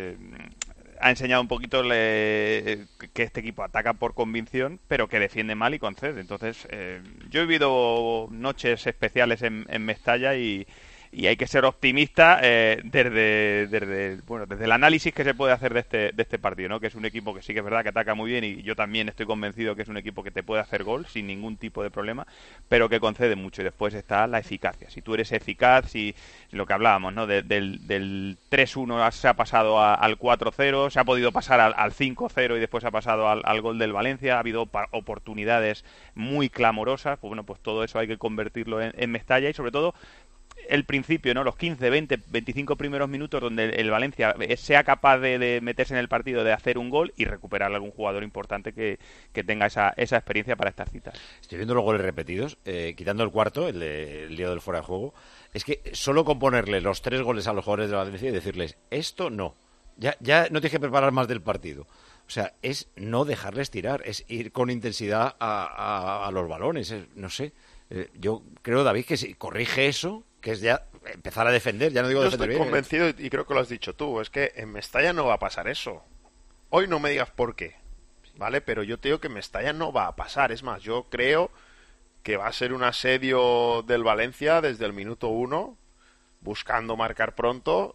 ha enseñado un poquito que este equipo ataca por convicción, pero que defiende mal y concede. Entonces, yo he vivido noches especiales en Mestalla y hay que ser optimista desde el análisis que se puede hacer de este partido, ¿no? Que es un equipo que sí que es verdad que ataca muy bien, y yo también estoy convencido que es un equipo que te puede hacer gol sin ningún tipo de problema, pero que concede mucho. Y después está la eficacia. Si tú eres eficaz, si lo que hablábamos, ¿no? Del 3-1 se ha pasado al 4-0, se ha podido pasar al 5-0 y después ha pasado al gol del Valencia, ha habido oportunidades muy clamorosas, pues bueno, pues todo eso hay que convertirlo en Mestalla, y sobre todo el principio, ¿no? Los 15, 20, 25 primeros minutos donde el Valencia sea capaz de meterse en el partido, de hacer un gol y recuperar a algún jugador importante que tenga esa experiencia para estas citas. Estoy viendo los goles repetidos, quitando el cuarto, el lío del fuera de juego. Es que solo con ponerle los 3 goles a los jugadores de la Valencia y decirles, esto no, ya no tienes que preparar más del partido. O sea, es no dejarles tirar, es ir con intensidad a los balones, no sé. Yo creo, David, que si corrige eso, que es ya empezar a defender, ya no digo defender bien. Yo estoy convencido, y creo que lo has dicho tú, es que en Mestalla no va a pasar eso. Hoy no me digas por qué, ¿vale? Pero yo te digo que en Mestalla no va a pasar. Es más, yo creo que va a ser un asedio del Valencia desde el minuto 1, buscando marcar pronto,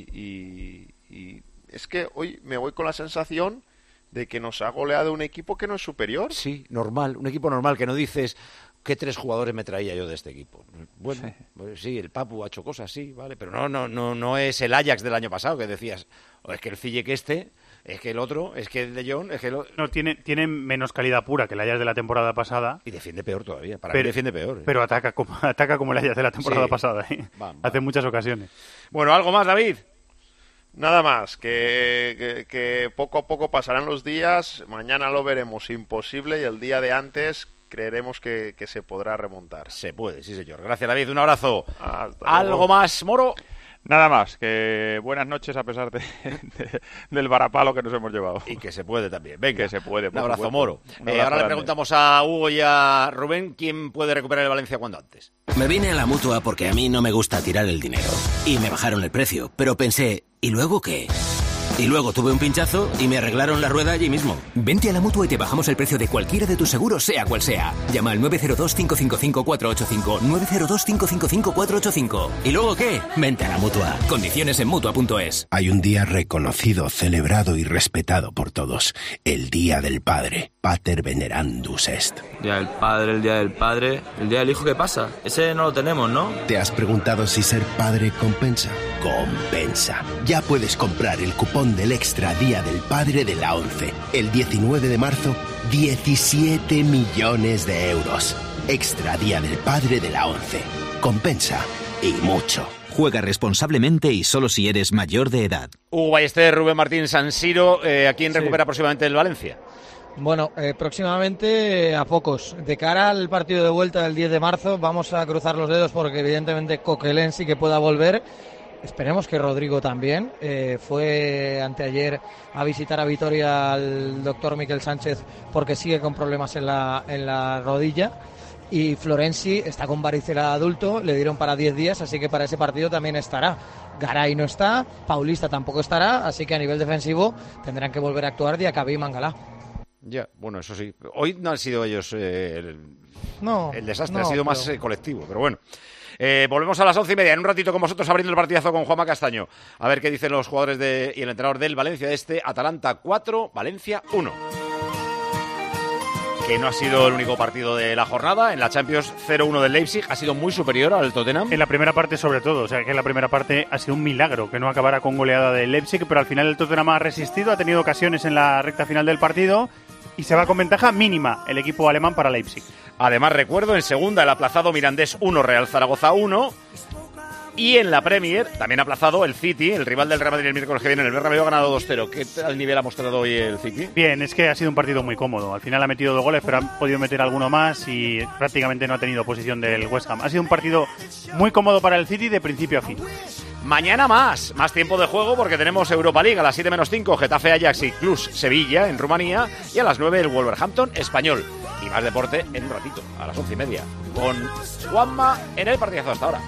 y es que hoy me voy con la sensación de que nos ha goleado un equipo que no es superior. Sí, normal, un equipo normal, que no dices... ¿Qué 3 jugadores me traía yo de este equipo? Bueno, sí, el Papu ha hecho cosas, sí, vale, pero no es el Ajax del año pasado que decías, es que el Fille es que el otro, es que el De Jong, es que el otro... No, tiene menos calidad pura que el Ajax de la temporada pasada. Y defiende peor todavía, mí defiende peor. Pero ataca como el Ajax de la temporada pasada, ¿eh? Hace muchas ocasiones. Bueno, ¿algo más, David? Nada más, que poco a poco pasarán los días, mañana lo veremos imposible y el día de antes... creeremos que se podrá remontar. Se puede, sí señor. Gracias, David, un abrazo. ¿Algo más, Moro? Nada más, que buenas noches a pesar del varapalo que nos hemos llevado. Y que se puede también. Venga, que se puede. Un abrazo, supuesto. Moro. Ahora grande. le preguntamos a Hugo y a Rubén quién puede recuperar el Valencia cuando antes. Me vine a la Mutua porque a mí no me gusta tirar el dinero. Y me bajaron el precio, pero pensé, ¿y luego qué? Y luego tuve un pinchazo y me arreglaron la rueda allí mismo. Vente a la Mutua y te bajamos el precio de cualquiera de tus seguros, sea cual sea. Llama al 902-555-485. 902-555-485. ¿Y luego qué? Vente a la Mutua. Condiciones en Mutua.es. Hay un día reconocido, celebrado y respetado por todos. El Día del Padre. Pater Venerandus Est. Día del Padre, el Día del Padre. ¿El Día del Hijo qué pasa? Ese no lo tenemos, ¿no? ¿Te has preguntado si ser padre compensa? Compensa. Ya puedes comprar el cupón del Extra Día del Padre de la ONCE. El 19 de marzo, 17 millones de euros. Extra Día del Padre de la ONCE. Compensa. Y mucho. Juega responsablemente y solo si eres mayor de edad. Hugo Ballester, Rubén Martín, San Siro. ¿A quién recupera próximamente el Valencia? Bueno, próximamente a pocos. De cara al partido de vuelta del 10 de marzo, vamos a cruzar los dedos porque evidentemente Coquelin sí que pueda volver. Esperemos que Rodrigo también. Fue anteayer a visitar a Vitoria al doctor Miquel Sánchez porque sigue con problemas en la rodilla. Y Florenzi está con varicela adulto, le dieron para 10 días, así que para ese partido también estará. Garay no está, Paulista tampoco estará, así que a nivel defensivo tendrán que volver a actuar Diacabí y Mangalá. Ya, bueno, eso sí. Hoy no han sido ellos el desastre, ha sido pero... más colectivo, pero bueno. Volvemos a las 11:30, en un ratito con vosotros abriendo el partidazo con Juanma Castaño. A ver qué dicen los jugadores y el entrenador del Valencia Atalanta 4, Valencia 1. Que no ha sido el único partido de la jornada. En la Champions 0-1 del Leipzig ha sido muy superior al Tottenham. En la primera parte sobre todo, o sea que en la primera parte ha sido un milagro que no acabara con goleada del Leipzig, pero al final el Tottenham ha resistido, ha tenido ocasiones en la recta final del partido y se va con ventaja mínima el equipo alemán para Leipzig. Además recuerdo en segunda el aplazado Mirandés 1, Real Zaragoza 1. Y en la Premier, también aplazado el City, el rival del Real Madrid el miércoles que viene en el Bernabéu, ha ganado 2-0. ¿Qué tal nivel ha mostrado hoy el City? Bien, es que ha sido un partido muy cómodo. Al final ha metido 2 goles, pero ha podido meter alguno más y prácticamente no ha tenido posición del West Ham. Ha sido un partido muy cómodo para el City de principio a fin. Mañana más tiempo de juego porque tenemos Europa League a las 7:05, Getafe Ajax y Cluj Sevilla en Rumanía, y a las 9 el Wolverhampton Español. Y más deporte en un ratito, a las 11:30, con Juanma en el partidazo hasta ahora.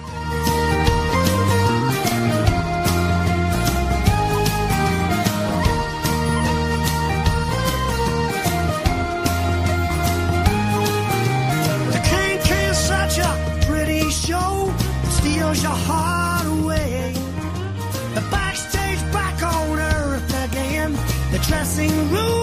Steals your heart away. The backstage back on earth again. The dressing room